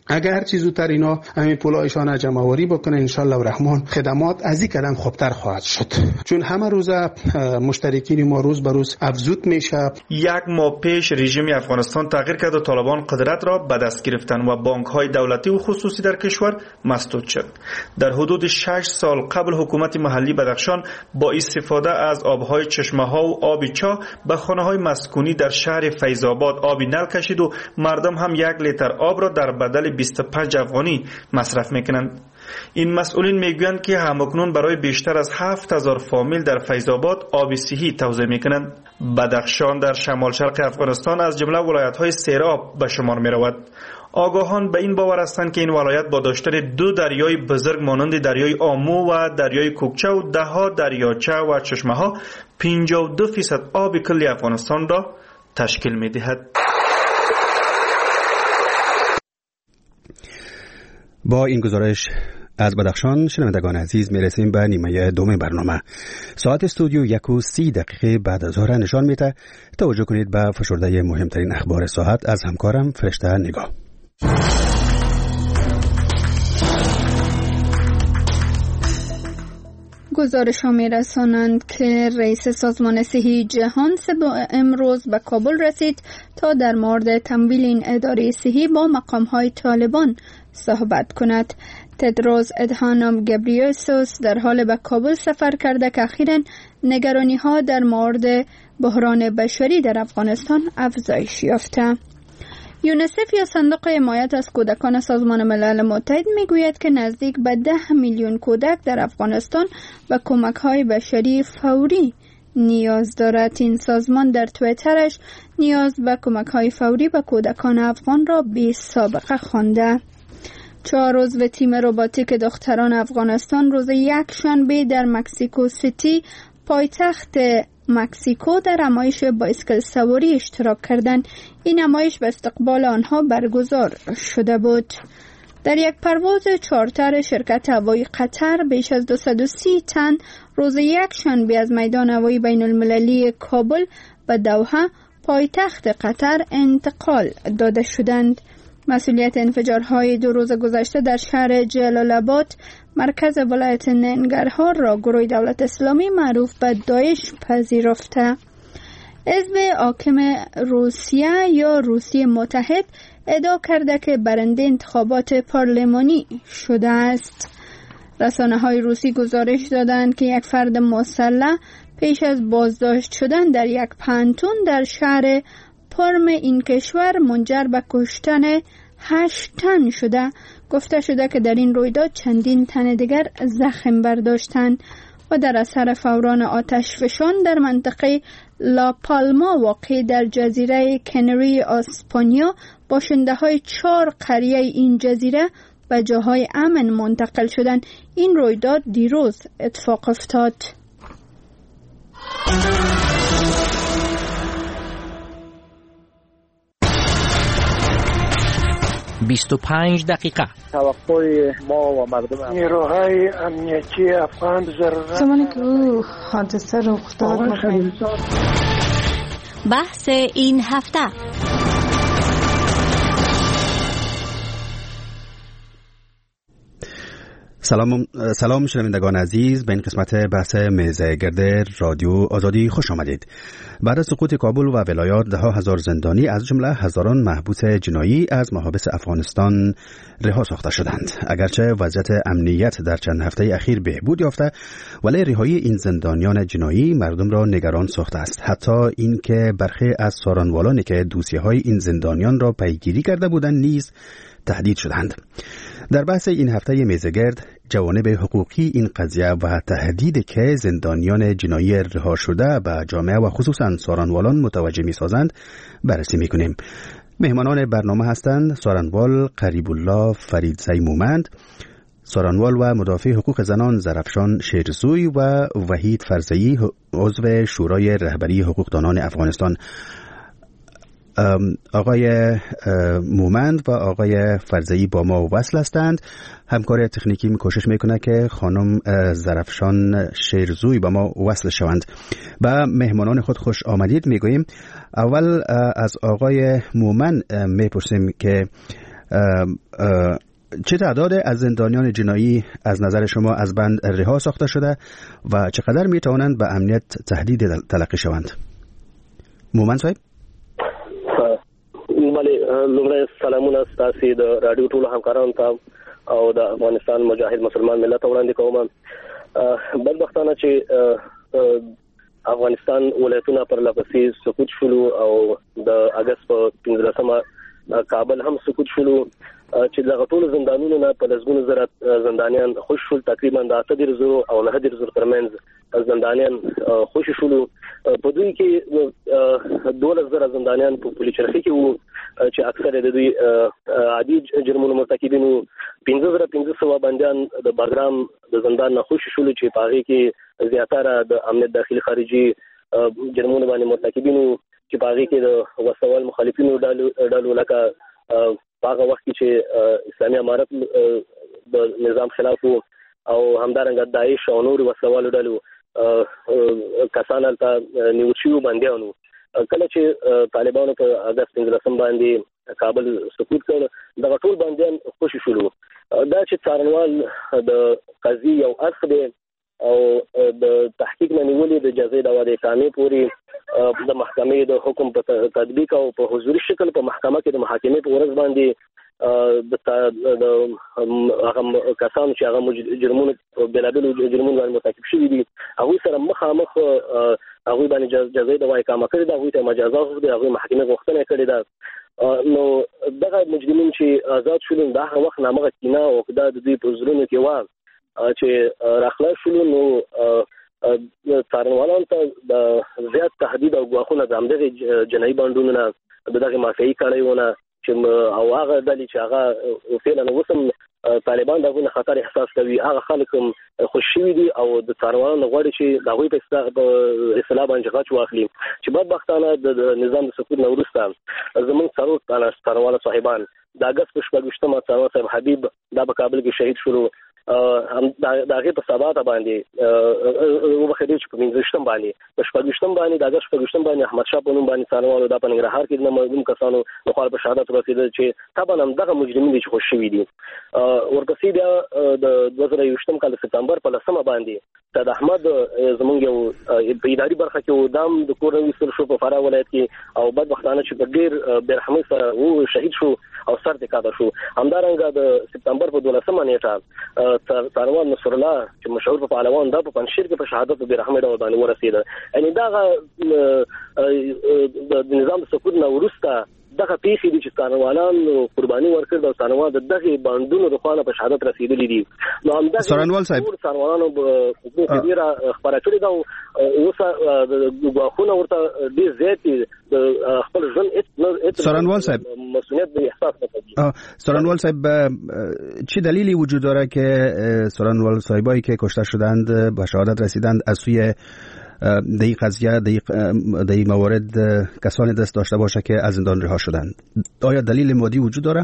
اگر هر چیز زودتر اینا همین پولایشان جمع آوری بکنه ان شاء الله الرحمن خدمات از این کلم خوبتر خواهد شد، چون همه روز مشترکین ما روز به روز افزود میشه. یک ماه پیش رژیم افغانستان تغییر کرد و طالبان قدرت را به دست گرفتن و بانک‌های دولتی و خصوصی در کشور مسدود شد. در حدود 6 سال قبل حکومت محلی بدخشان با استفاده از آب‌های چشمه‌ها و آب چاه به خانه‌های مسکونی در شهر فیض‌آباد آبی نل کشید و مردم هم 1 لیتر آب را در بدل 25 افغانی مصرف میکنند. این مسئولین میگویند که همکنون برای بیشتر از 7000 فامیل در فیض‌آباد آب صحی توزیع میکنند. بدخشان در شمال شرق افغانستان از جمله ولایت‌های سیراب به شمار میرود. آگاهان به این باور هستند که این ولایت با داشتن 2 دریای بزرگ مانند دریای آمو و دریای کوکچه و 10 دریاچه و چشمه‌ها 52% آب کل افغانستان را تشکیل می‌دهد. با این گزارش از بدخشان شنوندگان عزیز میرسیم به نیمه دوم برنامه. ساعت استودیو 1:30 بعد از ظهر نشان میده. توجه کنید به فشرده مهمترین اخبار ساعت از همکارم فرشته نگاه. گزارش ها می رسانند که رئیس سازمان صحی جهان امروز به کابل رسید تا در مورد تمویل این اداره صحی با مقام های طالبان صحبت کند. تدروس ادهانم گبریسوس در حال به کابل سفر کرده که اخیراً نگرانی ها در مورد بحران بشری در افغانستان افزایش یافته. یونیسف یا صندوق حمایت از کودکان سازمان ملل متحد میگوید که نزدیک به 10 میلیون کودک در افغانستان به کمک‌های بشری فوری نیاز دارد. این سازمان در توییترش نیاز به کمک‌های فوری به کودکان افغان را بی سابقه خوانده. 4 عضو تیم رباتیک دختران افغانستان روز یکشنبه در مکسیکو سیتی پایتخت مکسیکو در نمایش بایسکل سواری اشتراک کردند. این نمایش به استقبال آنها برگزار شده بود. در یک پرواز چارتر شرکت هوایی قطر بیش از 230 تن روز یکشنبه از میدان هوایی بین المللی کابل به دوحه پایتخت قطر انتقال داده شدند. مسئولیت انفجارهای 2 روز گذشته در شهر جلال آباد مرکز ولایت ننگرهار را گروه دولت اسلامی معروف به داعش پذیرفته. حزب حاکم روسیه یا روسیه متحد ادعا کرده که برنده انتخابات پارلمانی شده است. رسانه‌های روسی گزارش دادند که یک فرد مسلح پیش از بازداشت شدن در یک پانتون در شهر پرم این کشور منجر به کشتن 8 تن شده. گفته شده که در این رویداد چندین تن دیگر زخم برداشتند و در اثر فوران آتشفشان در منطقه لا پالما واقع در جزیره کنری اسپانیا باشنده‌های 4 قریه این جزیره به جاهای امن منتقل شدند. این رویداد دیروز اتفاق افتاد. 25 دقیقه. توقع ما و مردم نیروهای امنیتی افغان ضرورت زمانی که او حادثه رخ داد بحث این هفته. سلام شنوندگان عزیز، به این قسمت بحث میز گرد رادیو آزادی خوش آمدید. بعد از سقوط کابل و ولایات 10,000 زندانی از جمله هزاران محبوس جنایی از محابس افغانستان رها ساخته شدند. اگرچه وضعیت امنیت در چند هفته اخیر بهبود یافته، ولی رهایی این زندانیان جنایی مردم را نگران ساخته است. حتی این که برخی از سارانوالانی که دوسیه‌های این زندانیان را پیگیری کرده بودند نیز تهدید شدند. در بحث این هفته میزگرد جوانب حقوقی این قضیه و تهدید که زندانیان جنایی رها شده به جامعه و خصوصا سارانوالان متوجه می سازند بررسی می کنیم. مهمانان برنامه هستند سارانوال قریب الله فریدزی مومند، سارانوال و مدافع حقوق زنان زرفشان شیرزوی و وحید فرزی عضو شورای رهبری حقوقدانان افغانستان. آقای مومند و آقای فرزی با ما وصل هستند. همکار تکنیکی کوشش میکنه که خانم زرفشان شیرزوی با ما وصل شوند. با مهمانان خود خوش آمدید میگوییم. اول از آقای مومند میپرسیم که چه تعداد از زندانیان جنایی از نظر شما از بند رها ساخته شده و چقدر می توانند به امنیت تهدید تلقی شوند؟ مومن صاحب. بله، لومړی سلامونه ستاسو د رادیو ټولو همکارانو ته او د افغانستان مجاهد مسلمان ملت وړاندې کوم. بدبختانه چې افغانستان ولایتونه پر لپسې سقوط شولو او د اگست په 15مه کابل هم سقوط شولو چې دغه ټول زندانونو نه په لږونو زره زندانیان خوش شول. تقریبا د 8,000 او 9,000 ترمنځ زندانیان خوش شولو. په دوی کې 12,000 زندانیان په پولیس چرخي کې وو چې اکثر د دوی عادي جرمونو مرتکبین وو. 15,500 بندیان د باګرام د زندان نه خوش شول چې په هغه کې زیاتره د امنیت داخلي خارجي جرمونو باندې مرتکبین وو چې په هغه کې د وسوال مخالفینو ډلو لکه هغه وخت چې اسلامي امارت د نظام خلاف او همدارنګه داعش او نور وسوالو ډلو کسان ته نیول شوي بندیانو. کله چې طالبانو په اگست 15 باندې کابل سقوط کړ، دغه ټول بندیان خوشي شول. دا چې څارنوال د قضیې یو اصل دی او د تحقیق نه نیولې د جزای د واده کامې پورې د محکمې د حکم په تطبیق او په حضوري شکل په محکمه کې د محاکمې په ورځ باندې د هغه کسان چې هغه جرمونه بلابل جرمونه باندې مرتکب شوي دي هغه سره مخامخ هغه باندې جزای د واده کامه کړې ده، هغه ته مجازات دي، هغه محکمې غوښتنه کړې ده. نو دغه مجرمین چې آزاد شول دا هغه وخت نامغه کینه او د دوی په زړونو کې و چې راخلا شول. نو څارنوالان ته د زیات تهدید او ګواښونه د همدغه جنایي بانډونو نه دغه مافیایي کړیونه چې او هغه ډلې چې هغه فعلا اوسم طالبان دغه خطر احساس کوي، هغه خلک هم خوشي دي او د څارنوالانو غواړي چې دغه په اصلاح باندې غاټ واخلي. چې بدبختانه د نظام د سقوط نه وروسته زموږ څارنوال صاحبان د اگست په 14مه څارنوال صاحب حبیب دا په کابل کې شهید شول. دا هغه په سبا ته باندې او په خدای چې په 15 باندې په 14 باندې د اگست 14 باندې احمد شاه په نوم باندې څارنوال د پنګرهار کې د معلوم کسانو په خپل په شهادت رسیدل چې طبعا هم دغه مجرمین دي چې خوشي وي دي. ورپسې بیا د 2020 کال سپتمبر په 10 باندې د احمد زمونږ یو په اداري برخه کې ودام د کورنۍ سر شو په فراه ولایت کې او بدبختانه چې په ډیر برحمي سره وو شهید شو او سر د کاده شو. همدارنګه د سپتمبر په 12مه نیټه څارنوال نصر الله چې مشهور په پهلوان دا په پنځشیر کې په شهادت د برحمي ډول باندې ورسېده. یعنی دا د نظام سقوط نه وروسته دغه پیښې دي چې څارنوالان قرباني ورکړي او څارنوال دغه باندونو د خپل په شهادت رسیدلي دي. نو همدا څارنوال صاحب څارنوالانو په ډیره خبره کړې ده او اوس د غواخونه ورته ډیر زیات د خپل ژوند څارنوال صاحب مسئولیت به احساس کوي. څارنوال صاحب چه دلیلی وجود داره که څارنوال صاحبایی که کشته شدند به شهادت رسیدند از سوی در این قضیه در این موارد کسانی دست داشته باشه که از زندان رها شدند؟ آیا دلیل مادی وجود داره؟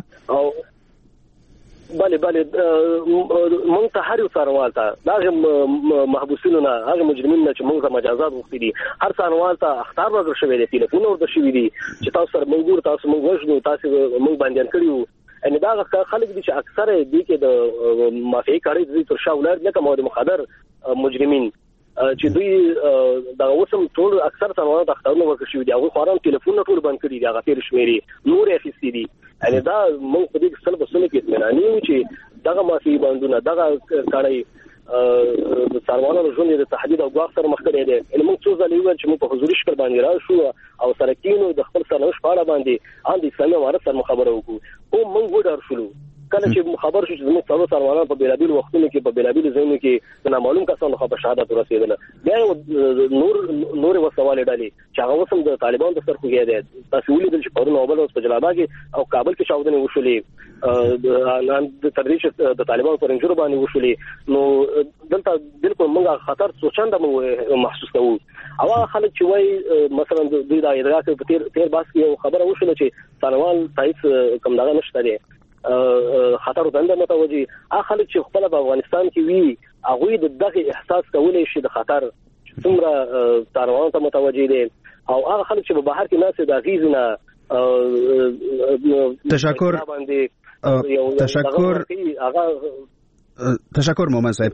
بله مونږ ته هر یو څارنوال ته دغه محبوسینو نه هغه مجرمین نه چې مونږ ته مجازات غوښتي دي هر څارنوال ته اخطار ورکړل شوی دی، ټلیفون ورته شوي دي چې تاسو سره مونږ تاسو مونږ وژنو تاسو مونږ باندې کړیو. ان دا خلک دي چې اکثره دي کې د مافیایي کاري دي تر شا ولر لکه مواد مخدر مجرمین چې دوی دا اوسم ټول اکثر څارنوال ته اخطارونه ورکړل شوي دي، هغه خوران ټلیفون ټول بند کړي دي، هغه تیر شمیري نور اخیستي دي. ان دا موږ په دې سره په سونه کې اطمینان یو چې دغه مافیایي باندونه دغه کاري د څارنوالانو ژوند د تهدید او ګواښ سره مخ کړي دي. ان موږ څو ځله ویل چې موږ په حضوري شکل باندې راشو او سرکینو د خپل سرنوشت په اړه باندې ان د اسلامي امارت سره خبرو وکړو او موږ وډار شولو. کله چې خبر شو چې زموږ څلور څارنوالان په بیلابیل وختونو کې په بیلابیل ځایونو کې د نامعلوم کسانو په شهادت ورسېدل، بیا نور وسوالې ډلې چې هغه وسم د طالبان د سر خوږی دی. تاسو ولیدل چې پرون اول ورځ په جلال آباد او کابل کې چاودنې وشولې د تدریج د طالبان پر انجور باندې وشولې. نو دلته بالکل موږ خطر سوچنده محسوس کوو. او خلک چې وایي مثلا دوی د ادراک په تیر باس کې یو خبره وشوله چې څارنوال تایید کوم دغه نشته دی خطر دنده متوجي. خلک چې خپل په افغانستان کې وي هغه دغه احساس کولای شي د خطر څومره څارنوال ته متوجي دي او هغه خلک چې په بهر کې ناس د غیزنه تشکر تشکر مومن صاحب.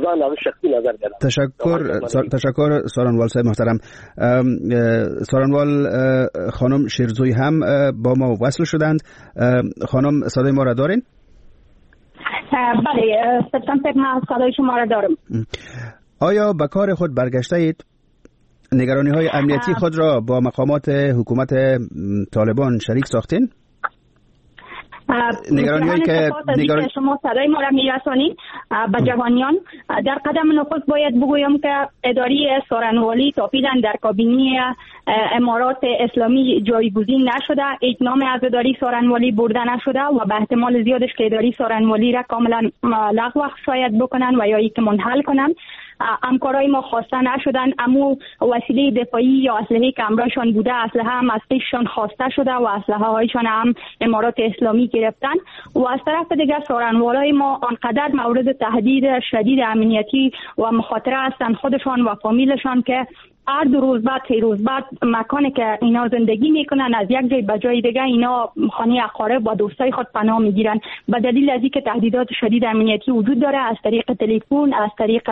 تشکر سارنوال صاحب محترم. سارنوال خانم شیرزوی هم با ما وصل شدند. خانم صدای ما را دارین؟ بله من صدای شما را دارم. آیا به کار خود برگشته اید؟ نگرانی های امنیتی خود را با مقامات حکومت طالبان شریک ساختین؟ نگرانی که شما صدای ما را میرسانید به جوانیان، در قدم نخست باید بگویم که اداری سارنوالی تا فعلا در کابینه امارات اسلامی جایگزین نشده، اعلام از اداری سارنوالی برده نشده و به احتمال زیادش که اداری سارنوالی را کاملا لغو شاید بکنن و یا اینکه منحل کنن. همکارای ما خواسته نشدن، اما وسیله دفاعی یا اسلحه که همراهشان بوده اسلحه هم از پیششان خواسته شده و اسلحه هایشان هم امارات اسلامی گرفتن و از طرف دیگر سارنوالای ما آنقدر مورد تهدید شدید امنیتی و مخاطره هستند خودشان و فامیلشان که هر 2 روز بعد 3 روز بعد مکانی که اینا زندگی میکنن از یک جای به جای دیگه اینا خانه اقارب و دوستای خود پناه میگیرن به دلیل از اینکه تهدیدات شدید امنیتی وجود داره از طریق تلفن، از طریق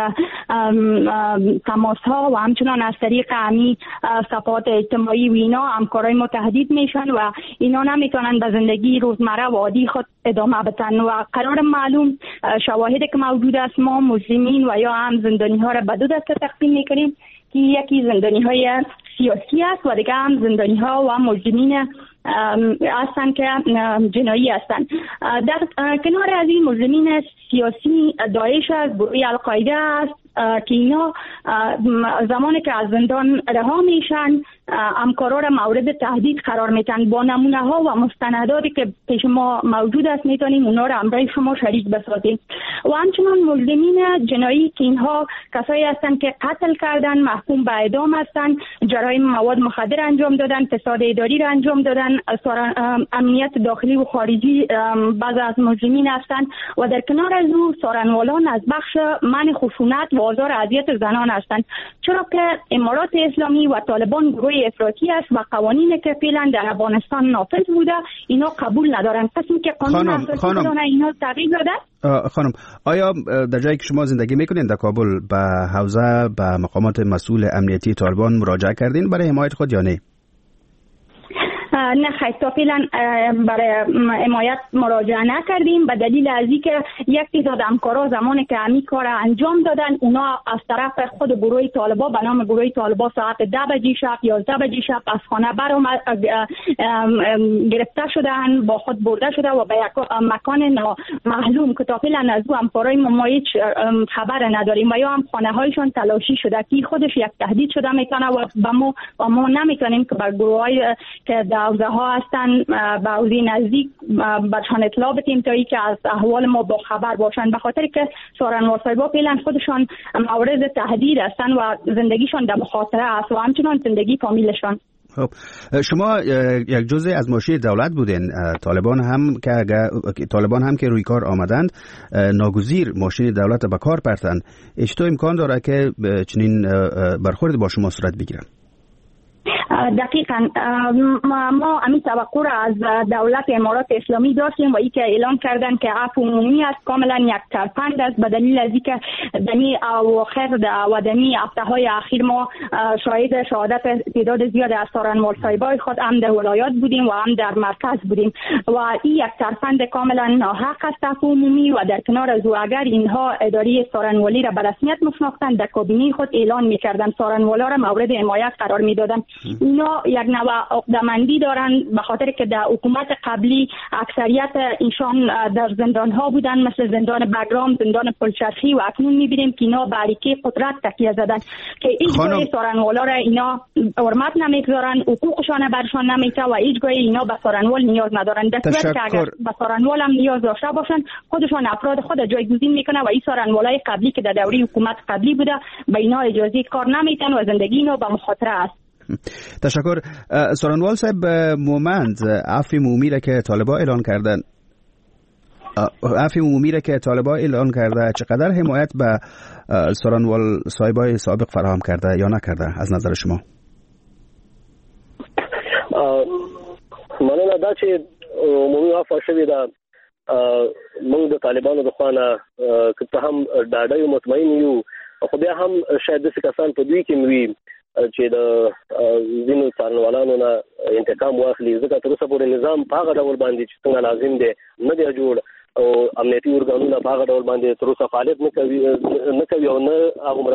تماس ها و همچنان از طریق صفحات اجتماعی و اینا همکارای ما تهدید میشن و اینا نمیتونن به زندگی روزمره و عادی خود ادامه بدن و قرار معلوم شواهدی که موجود است ما مجرمین و یا هم زندانی ها را به 2 دسته تقسیم میکنیم که یکی زندانی های سیاسی است و دیگه هم زندانی ها و مجرمین هستند که جنایی هستند. در کنار از این مجرمین سیاسی داعش است، گروه القاعده است که اینا زمانی که از زندان رها میشن همکارا را مورد تهدید قرار میدن. با نمونه ها و مستنداتی که پیش ما موجود است میتونیم اونا را همراه شما شریک بسازیم. و همچنان مجرمین جنایی که اینها کسایی هستند که قتل کردن، محکوم به اعدام هستند، جرایم مواد مخدر انجام دادن، فساد اداری را انجام دادن، امنیت داخلی و خارجی بعضی از مجرمین هستند و در کنار از او سارنوالان از بخش منع خشونت و آزار اذیت زنان هستند، چرا که امارات اسلامی و طالبان گروه افراطی است و قوانینی که فعلا در افغانستان نافذ بوده اینا قبول ندارن. پس اینکه قانون اساسی اینا تغییر داده. خانم آیا در جایی که شما زندگی میکنین در کابل به حوزه به مقامات مسئول امنیتی طالبان مراجعه کردین برای حمایت خود یا نه؟ نه خیلی تا فعلا برای حمایت مراجعه نکردیم به دلیل از اینکه یک تعداد همکارا زمانی که همین کار انجام دادن اونا از طرف خود گروه طالبا به نام گروه طالبا ساعت 10 بجه شب 11 بجه شب از خانه گرفته شدن، با خود برده شده و به یک مکان نامعلوم که تا فعلا از او همکارای ما هیچ خبر نداریم و یا هم خانه هایشان تلاشی شده که خودش یک تهدید شده میتونه و ما نمیتونیم که بر گروه های که حوزه ها هستن به حوزه نزدیک برشان اطلاع بدیم تا اینکه از احوال ما با خبر باشن، به خاطر که سارنوال صاحبا فعلا خودشان مورد تهدید هستن و زندگیشان در مخاطره است و همچنان زندگی فامیلشان. خب شما یک جزء از ماشین دولت بودین. طالبان هم که روی کار آمدند ناگزیر ماشین دولت به کار پرتند. چطور امکان داره که چنین برخورد با شما صورت بگیرن؟ دقیقاً ما همین توقع را از دولت امارات اسلامی داشتیم و ای که اعلام کردن که عفو عمومی است کاملا یک طرفند است به دلیل از اینکه دمی اواخر و دمی هفته‌های اخیر ما شاهد شهادت تعداد زیاد از سارنوال صاحبای خود هم در ولایات بودیم و هم در مرکز بودیم و این یک طرفند کاملا ناحق است عفو عمومی و در کنار از او اگر اینها اداره سارنوالی را به رسمیت میشناختند در کابینه خود اعلان میکردند سارنوالا را مورد حمایت قرار میدادند. اینا یک نوع عقده‌مندی دارن به خاطر که در حکومت قبلی اکثریت ایشان در زندان ها بودن مثل زندان بگرام، زندان پلچرخی و اکنون میبینیم که اینا باریکه قدرت تکیه زدن که هیچگاه سارنوالا را اینا حرمت نمیگذارن، حقوقشان برشان نمیته و هیچگاه اینا به سارنوال نیاز ندارن. در صورتی که اگر به سارنوال هم نیاز داشته باشن خودشان افراد خود جایگزین میکنه و این سارنوالای قبلی که در دوره حکومت قبلی بوده به اینا اجازه کار نمیتن و زندگی اینا به مخاطره است. تشکر. سارنوال صاحب مومند عفو عمومی را که طالبان اعلان کردن چقدر حمایت به سارنوال صاحبای سابق فراهم کرده یا نکرده از نظر شما؟ مننه دا چې عمومي عفو شوې ده موږ د طالبانو د خوانه که هم ډاډه یو مطمئن یو خو بیا هم شاید د کسان په دوی کې وي چې د دینو څارنوالانو نه انتقام واخلي ځکه تر اوسه پورې نظام په هغه ډول باندې چې څنګه لازم دی نه دی جوړ او امنیتي ارګانونه په هغه ډول باندې تر اوسه فعالیت نه کوي او نه هغومره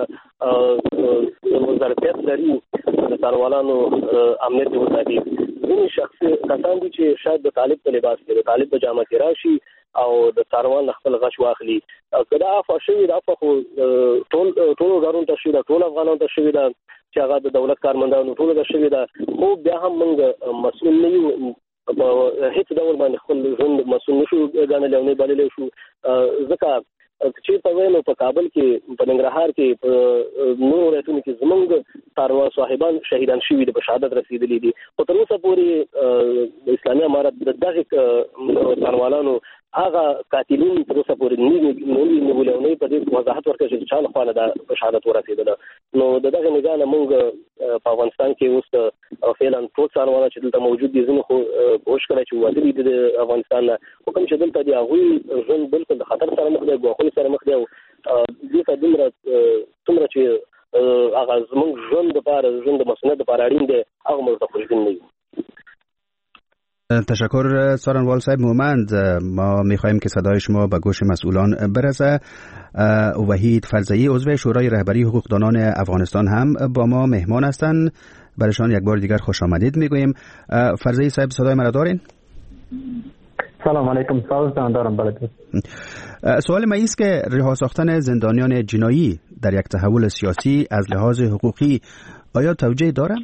ظرفیت لري د څارنوالانو امنیت وساتي. ځینې شخصي کسان دي چې شاید د طالب په لباس کې د طالب په جامه کې راشي او د څارنوال خپل غش واخلي. که دا عفوه شوي دا عفوه خو ټولو ګارونو ته شوي ده، ټول افغانانو ته شوي ده چې هغه د دولت کارمندانو ټولو ته شوي ده، خو بیا هم موږ مسؤل نه یو په هیڅ ډول باندې خپل ژوند مسؤل نشو ګڼلی او نه بللی شو. ځکه چې په وینو په کابل کې په ننګرهار کې په نورو ولایتونو کې زموږ څارنوال صاحبان شهیدان شوي دي، په شهادت رسېدلي دي، خو تر اوسه پورې د اسلامي امارت د دغې څارنوالانو هغه قاتلین تر اوسه پورې نه نیولي او نه یې په دې وضاحت ورکړی چې چا له خوا نه دا په شهادت ورسېدله. نو د دغې نګاه نه موږ په افغانستان کې اوس فعلا ټول څارنوالان چې دلته موجود دي ځینې خو کوشش کړی چې وتلي دي د افغانستان نه، خو کوم چې دلته دي هغوی ژوند بلکل د خطر سره مخ دی، ګواښونو سره مخ دی او دې ته دومره چې هغه زموږ ژوند دپاره ژوند د مسئولیت دپاره اړین دی هغه موږ ته خوشبین نه یو. تشکر سارنوال صاحب مومند. ما میخواهیم که صدای شما به گوش مسئولان برسه. وحید فرزئی عضو شورای رهبری حقوقدانان افغانستان هم با ما مهمان هستند. برایشان یک بار دیگر خوش آمدید میگوییم. فرزئی صاحب صدای مرا دارین؟ سلام علیکم. صداتون دارم. بله. سوال ما است که رها ساختن زندانیان جنایی در یک تحول سیاسی از لحاظ حقوقی آیا توجیه داره؟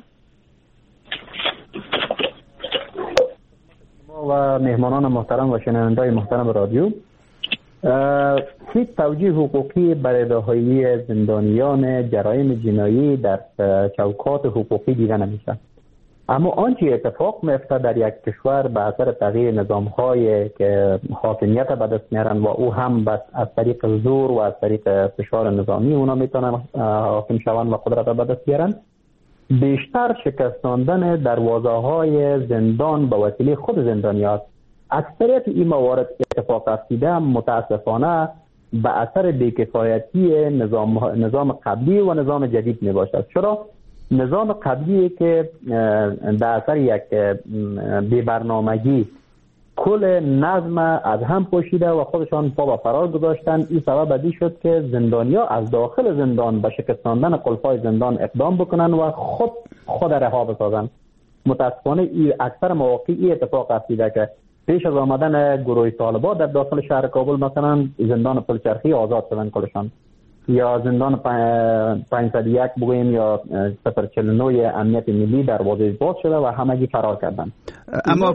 و مهمانان محترم و شنوندگان محترم رادیو، هیچ توجیه حقوقی برای رهایی زندانیان جرایم جنایی در چوکات حقوقی دیده نمیشه. اما آنچه اتفاق میفته در یک کشور به اثر تغییر نظام‌های که حاکمیت به دست میارن و او هم از طریق زور و از طریق فشار نظامی اونا میتونن حاکم شوند و قدرت به دست بیارن، بیشتر شکستاندن دروازه‌های زندان به وسیله خود زندانیان. اکثریت این موارد اتفاق افتاده متاسفانه به اثر بی‌کفایتی نظام قبلی و نظام جدید می باشد. چرا؟ نظام قبلی که در اثر یک بی‌برنامگی کل نظم از هم پوشیده و خودشان پا به فرار گذاشتن، این سبب ادی شد که زندانیا از داخل زندان به شکستاندن قلف‌های زندان اقدام بکنن و خود رها بسازن. متاسفانه اکثر مواقع این اتفاق افتاده که پیش از آمدن گروه طالبان در داخل شهر کابل مثلا زندان پلچرخی آزاد شدن کلشان، یا زندان 501 بگوییم یا 049 امنیت ملی دروازه باز شده و همگی فرار کردن. اما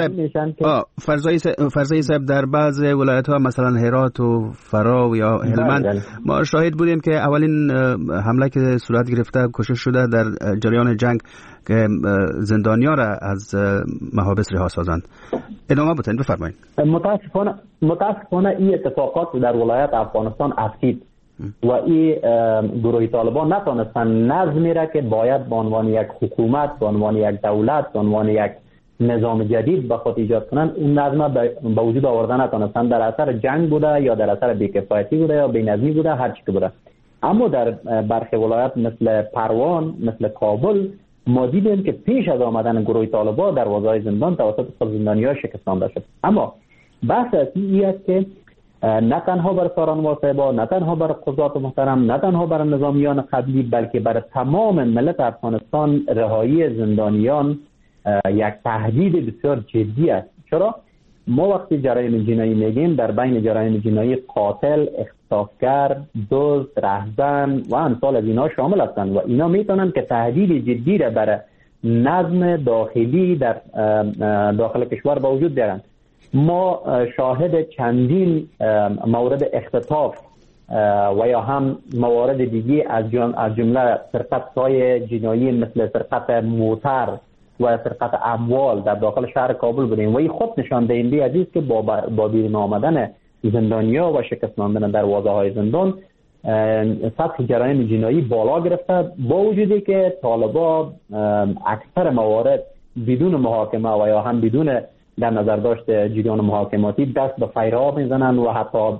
فرزایی صاحب در بعض ولایت ها مثلا هرات و فرا یا هلمند ما شاهد بودیم که اولین حمله که صورت گرفته کشته شده در جریان جنگ که زندانیان را از محابس رها سازند. ادامه بدین، بفرمایید. متاسفانه این اتفاقات در ولایت افغانستان افتید و این گروه طالبان نتونستن نظمی را که باید به عنوان یک حکومت، به عنوان یک دولت، به عنوان یک نظام جدید به خود ایجاد کنن، اون نظم به وجود آوردن نتونستن. در اثر جنگ بوده یا در اثر بی‌کفایتی بوده یا بی‌نظمی بوده، هر چی که بوده. اما در برخی ولایت مثل پروان، مثل کابل ما دیدیم که پیش از آمدن گروه طالبان دروازه‌های زندان توسط خود زندانیان شکستانده شد. اما بحث اصلی است که نه تنها بر سارنوال صاحبان، نه تنها بر قضات محترم، نه تنها بر نظامیان قبلی، بلکه بر تمام ملت افغانستان رهایی زندانیان یک تهدید بسیار جدی است. چرا؟ ما وقتی جرایم جنایی میگیم در بین جرایم جنایی قاتل، اغتصابگر، دزد، رهزن و امثال از اینا شامل هستند و اینا میتونن که تهدید جدی را بر نظم داخلی در داخل کشور به وجود بیارن. ما شاهد چندین مورد اختطاف و یا هم موارد دیگه از جمله سرقت‌های جنایی مثل سرقت موتر و سرقت اموال در داخل شهر کابل بودیم و این خود نشان دهنده عزیز که با بیرون آمدن زندانیا و شکستاندن دروازه‌های زندان سطح جرایم جنایی بالا گرفته، با وجودی که طالبان اکثر موارد بدون محاکمه و یا هم بدون در نظر داشت جریان محاکماتی دست به فیرها میزنن و حتی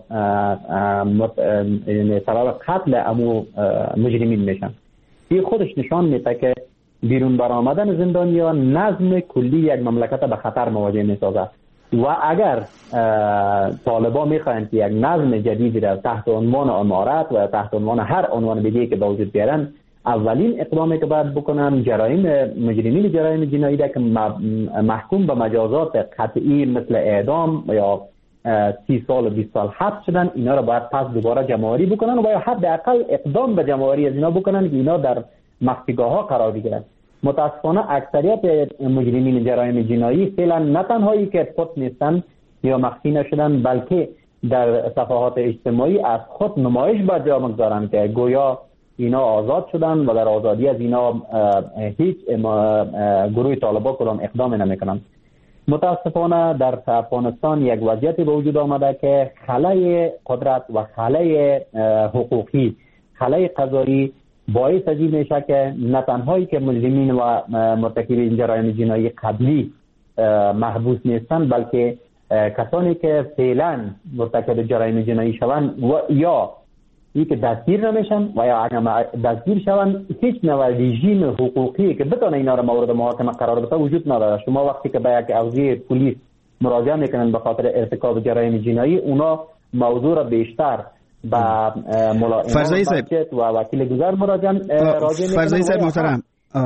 سبب قتل امو مجرمین میشن. این خودش نشان میده که بیرون برآمدن زندانیا نظم کلی یک مملکت به خطر مواجه میسازد و اگر طالبان میخواهند که یک نظم جدیدی را تحت عنوان امارت و تحت عنوان هر عنوان دیگه‌ای که به وجود بیارن، اولین اقدامی که باید بکنن مجرمین جرایم جنایی که محکوم به مجازات قطعی مثل اعدام یا 30 سال و 20 سال حبس شدن، اینا را باید پس دوباره جمع‌آوری بکنن و یا حداقل اقدام به جمع‌آوری از اینا بکنن که اینا در مخفیگاه‌ها قرار بگیرن. متاسفانه اکثریت مجرمین جرایم جنایی فعلا نه تنهایی که خود نیستن یا مخفی نشدن، بلکه در صفحات اجتماعی از خود نمایش بر جا می‌گذارن که گویا اینا آزاد شدن و در آزادی از اینا هیچ گروه طالبان کدام اقدام نمیکنن. متاسفانه در افغانستان یک وضعیتی به وجود آمده که خلای قدرت و خلای حقوقی، خلای قضایی باعث از این میشه که نه تنهایی که مجرمین و مرتکبین جرایم جنایی قبلی محبوس نیستن، بلکه کسانی که فعلا مرتکب جرایم جنایی شوند و یا ای که دستگیر نمیشن و یا اگر دستگیر شوند هیچ نوع رژیم حقوقی که بتونه اینا رو مورد محاکمه قرار بده وجود نداره. شما وقتی که به یک عضو پلیس مراجعه میکنن به خاطر ارتکاب جرایم جنایی، اونا موضوع را بیشتر با فرزایی صاحب و وکیل گذر مراجعه فرزایی صاحب محترم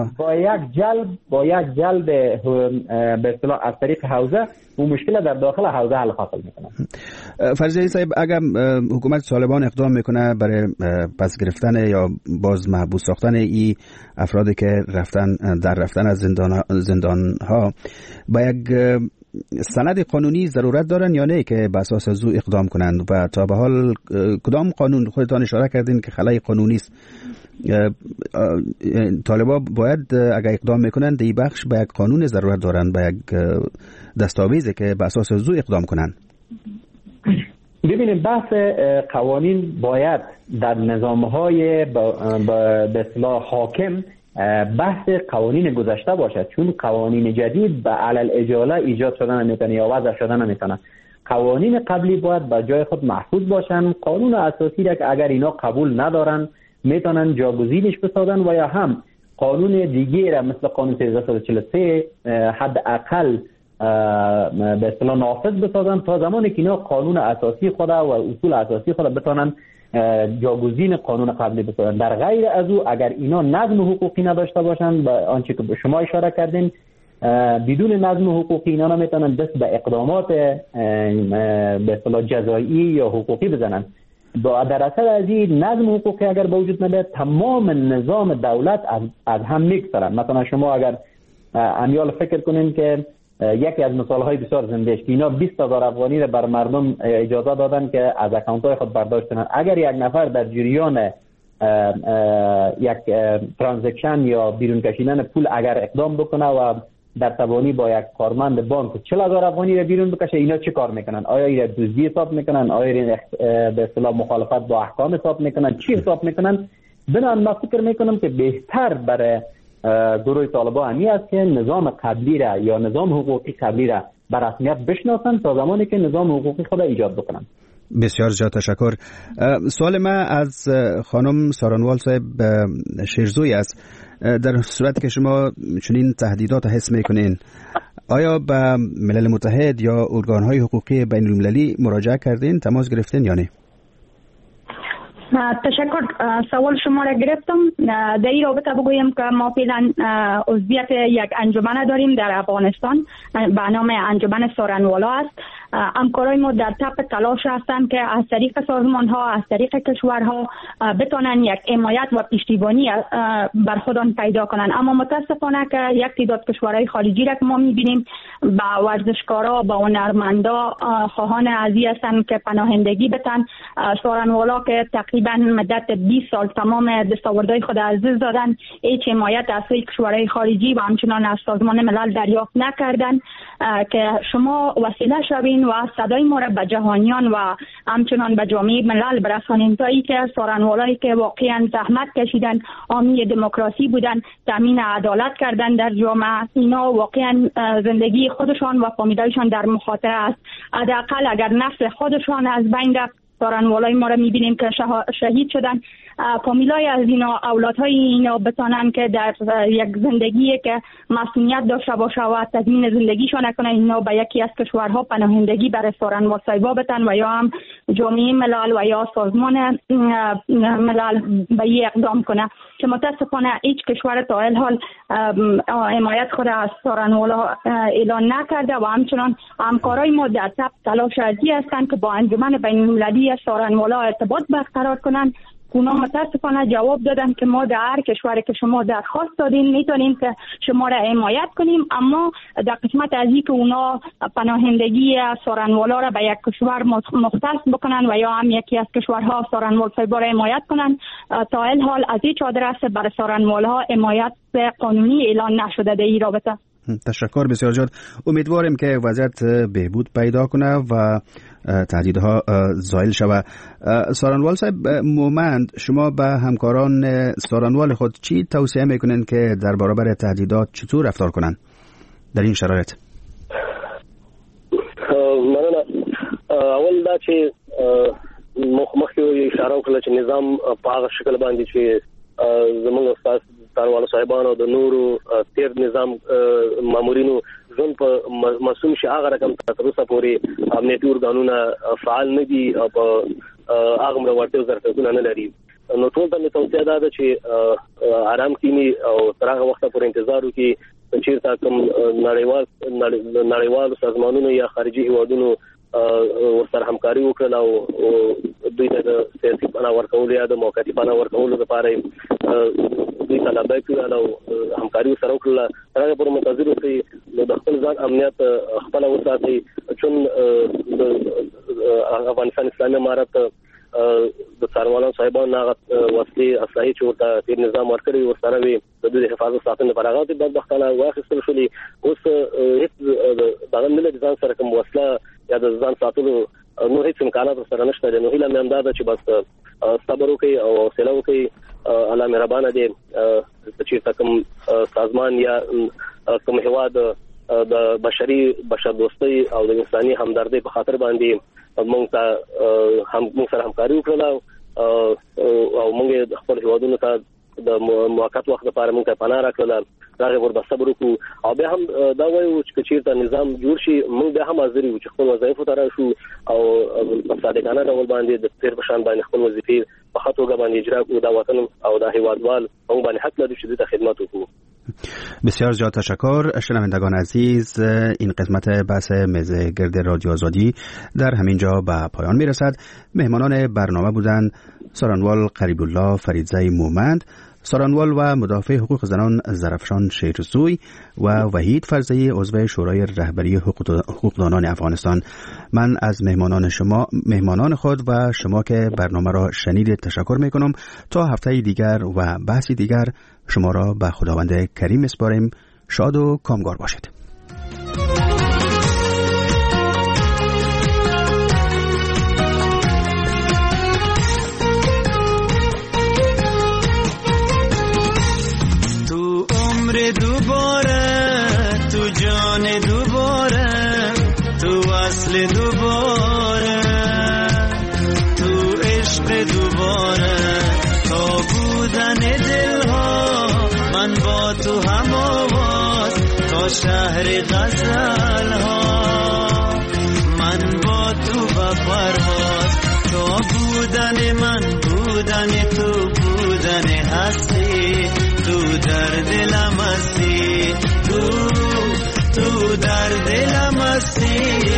با یک جلب به اصطلاح از طریق حوزه و مشکل در داخل حوزه حل حاصل میکنه. فرزایی صاحب، اگر حکومت طالبان اقدام میکنه برای پس گرفتن یا باز محبوس ساختن ای افرادی که رفتن از زندان ها، با یک سند قانونی ضرورت دارن یا نه که به اساس از او اقدام کنند؟ و تا به حال کدام قانون خودتان اشاره کردین که خلای قانونی است؟ طالبان باید اگر اقدام میکنند این بخش به یک قانون ضرورت دارن، به یک دستاویزی که به اساس از او اقدام کنند. ببینید، بحث قوانین باید در نظام‌های به اصطلاح حاکم بحث قوانین گذشته باشد، چون قوانین جدید به علل اجاله ایجاد شدن نمیتونه یا وضع شدن نمیتونه. قوانین قبلی باید به جای خود محفوظ باشن. قانون اساسی را که اگر اینا قبول ندارن میتونن جاگزینش بسازن و یا هم قانون دیگه را مثل قانون 1343 حداقل به اصطلاح نافذ بسازن تا زمانی که اینا قانون اساسی خود و اصول اساسی خود بتونن جاگزین قانون قبلی بسازن. در غیر از او اگر اینا نظم حقوقی نداشته باشن، به آنچه که شما اشاره کردین، بدون نظم حقوقی اینا نمیتونن دست به اقدامات به اصطلاح جزایی یا حقوقی بزنن. در اثر از این نظم حقوقی اگر به وجود نده، تمام نظام دولت از هم میگذرن. مثلا شما اگر امیال فکر کنین که یکی از مثالهای بسیار زنده است که اینا 20,000 افغانی را بر مردم اجازه دادن که از اکانت‌های خود برداشت کنند. اگر یک نفر در جریان یک ترانزکشن یا بیرون کشیدن پول اگر اقدام بکنه و در توانی با یک کارمند بانک 40,000 افغانی را بیرون بکشه، اینا چه کار میکنن؟ آیا این دزدی حساب میکنن؟ آیا این به اصطلاح مخالفت با احکام حساب میکنن؟ چی حساب میکنن؟ بنابراین من فکر میکنم که بهتر برای گروه طالبان همی است که نظام قبلی را یا نظام حقوقی قبلی را به رسمیت بشناسن تا زمانی که نظام حقوقی خود ایجاد بکنن. بسیار زیاد تشکر. سوال من از خانم سارنوال صاحب شیرزوی است. در صورتی که شما چنین تهدیدات حس میکنین، آیا به ملل متحد یا ارگان‌های حقوقی بین المللی مراجعه کردین، تماس گرفتین یا نه؟ تشکر. سوال شما را گرفتم. در این رابطه بگویم که ما فعلا عضویت یک انجمن داریم در افغانستان به نام انجمن سارنوالا است. همکارای ما در تپ تلاش هستند که از طریق سازمان ها، از طریق کشورها بتونن یک حمایت و پشتیبانی بر خودان پیدا کنن. اما متاسفانه که یک تعداد کشورهای خارجی را که ما میبینیم با ورزشکارا، با هنرمندا خواهان ازی هستند که پناهندگی بتن. سارنوالا که تقریبا مدت 20 سال تمام دستاوردهای خود از دست دادن، هیچ حمایت از سوی کشورهای خارجی و همچنان از سازمان ملل دریافت نکردن که شما وسیله شوین بگیرین و صدای ما را به جهانیان و همچنان به جامعه ملل برسانیم تا اینکه سارنوالایی که واقعا زحمت کشیدن، حامی دموکراسی بودن، تامین عدالت کردن در جامعه، اینا واقعا زندگی خودشان و فامیلایشان در مخاطره است. حداقل اگر نسل خودشان از بین رفت، سارنوالای ما را میبینیم که شهید شدن، فامیلای از اینا، اولادهای اینا بتانن که در یک زندگی که مسئولیت داشته باشه و تضمین زندگیشان کنه، اینا به یکی از کشورها پناهندگی برای سارنوال صاحبا بتن و یا هم جامعه ملل و یا سازمان ملل به این اقدام کنه که متاسفانه هیچ کشور تا الحال حمایت خود از سارنوالا اعلان نکرده و همچنان همکارای ما در تلاش ازی هستند که با انجمن بین‌المللی سارنوالا ارتباط برقرار کنند. اونا متاسفانه جواب دادن که ما در هر کشوری که شما درخواست دادین میتونیم که شما را حمایت کنیم، اما در قسمت از این که اونا پناهندگی سارنوالا را به یک کشور مختص بکنن و یا هم یکی از کشورها سارنوال صاحبا را حمایت کنن، تا الحال از این آدرس برای سارنوالها حمایت قانونی اعلان نشده در این رابطه. تشکر بسیار زیاد. امیدواریم که وضعیت بهبود پیدا کنه و تهدیدها زائل شود. سارنوال صاحب مومند، شما به همکاران سارنوال خود چی توصیه میکنین که در برابر تهدیدات چطور رفتار کنن در این شرایط؟ مننه. اول دا چې مخکې اشاره وکړه چې نظام په هغه شکل باندې چې زموږ استاد سارنوال صاحبانو د نورو تیر نظام مامورینو ځون په مسوم شي هغه رقم تر اوسه پورې امنیتي ارګانونه فعال نه دي او هغه مرورتي ظرفیتونه نه لري. نو ټول ته توصیه ده چې آرام کینی او تر هغه وخت پورې انتظار وکړي چې کوم نړیوال سازمانونو یا خارجي هیوادونو ورسره همکاري وکړي او دوی ته سیاسي پناه ورکول یا د موقتی پناه ورکول لپاره دوی ته لابد کړي او همکاري سره وکړي. هغه پر منتظر اوسئ د خپل ځان امنیت خپل وساتئ چې د افغانستان اسلامي امارت د سارنوال صاحبانو هغه وسلې اسلحې چې ورته تیر نظام ورکړي ورسره وي د دوی حفاظت ساتنې لپاره هغه د بدبختانه واخیستل شولي. اوس هیڅ دغه نه لري ځان سره کوم وسله یا د ځان ساتلو نو هیڅ امکانات سره نشته. نو هیله مې همدا ده چې بس صبر وکړي او حوصله وکړي. الله مهربانه دی چې کوم سازمان یا کوم هیواد د بشر دوستۍ او د انساني همدردۍ په خاطر باندې موږ سره همکاري وکړه او موږ خپل هیوادونو ته د موقت وخت لپاره موږ ته پناه راکړه. هغه ور بس صبر وکړو او به هم دا وایو چې چیرته نظام جوړ شي موږ به هم حاضر یو چې خپل وظایف ته راشو او په صادقانه ډول باندې د تیر بشان باندې خپل وظیفې په خاطر باندې اجرا کوو. دا وطن او دا هیوادوال هم باندې حق لري چې د خدمت وکړو. بسیار زیاد تشکر. شنوندگان عزیز، این قسمت بحث میز گرد رادیو آزادی در همین جا به پایان میرسد. مهمانان برنامه بودند سارنوال قریب الله فریدزی مومند، سارنوال و مدافع حقوق زنان زرفشان شیرزوی و وحید فرزی عضو شورای رهبری حقوقدانان افغانستان. من از مهمانان خود و شما که برنامه را شنیدید تشکر میکنم. تا هفته دیگر و بحثی دیگر شما را به خداوند کریم میسپاریم. شاد و کامگار باشید. دوباره تو عشق دوباره تا بودن دلها من با تو هم آواز تا شهر غزل ها من با تو و پرواز تا بودن من بودن تو بودن هستی تو در دلم هستی تو در دلم هستی.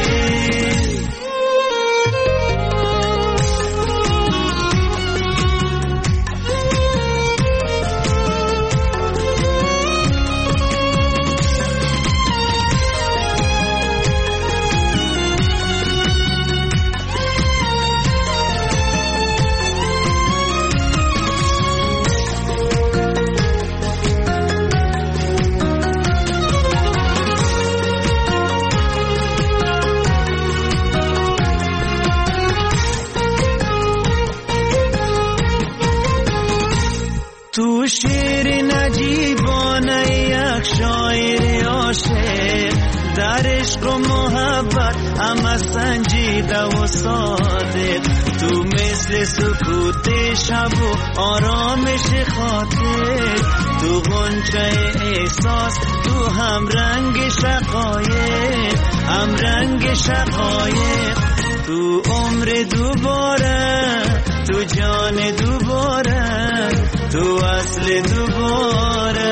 و محبت همه سنجیده و صادق، تو مثل سکوت شب و آرامش خاطر، تو غنچه احساس، تو هم رنگ شقایق، هم رنگ شقایق، تو عمر دوباره، تو جان دوباره، تو اصل دوباره،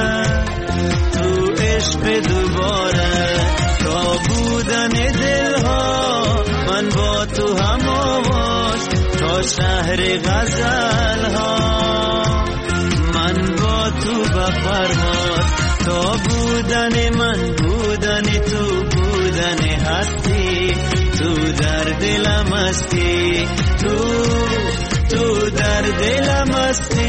تو عشق دوباره، تا بودن دلها من با تو هم آواز، تا شهر غزل ها من با تو بپرواز، تا بودن من بودن تو بودن هستی، تو در دلم هستی، تو در دلم هستی.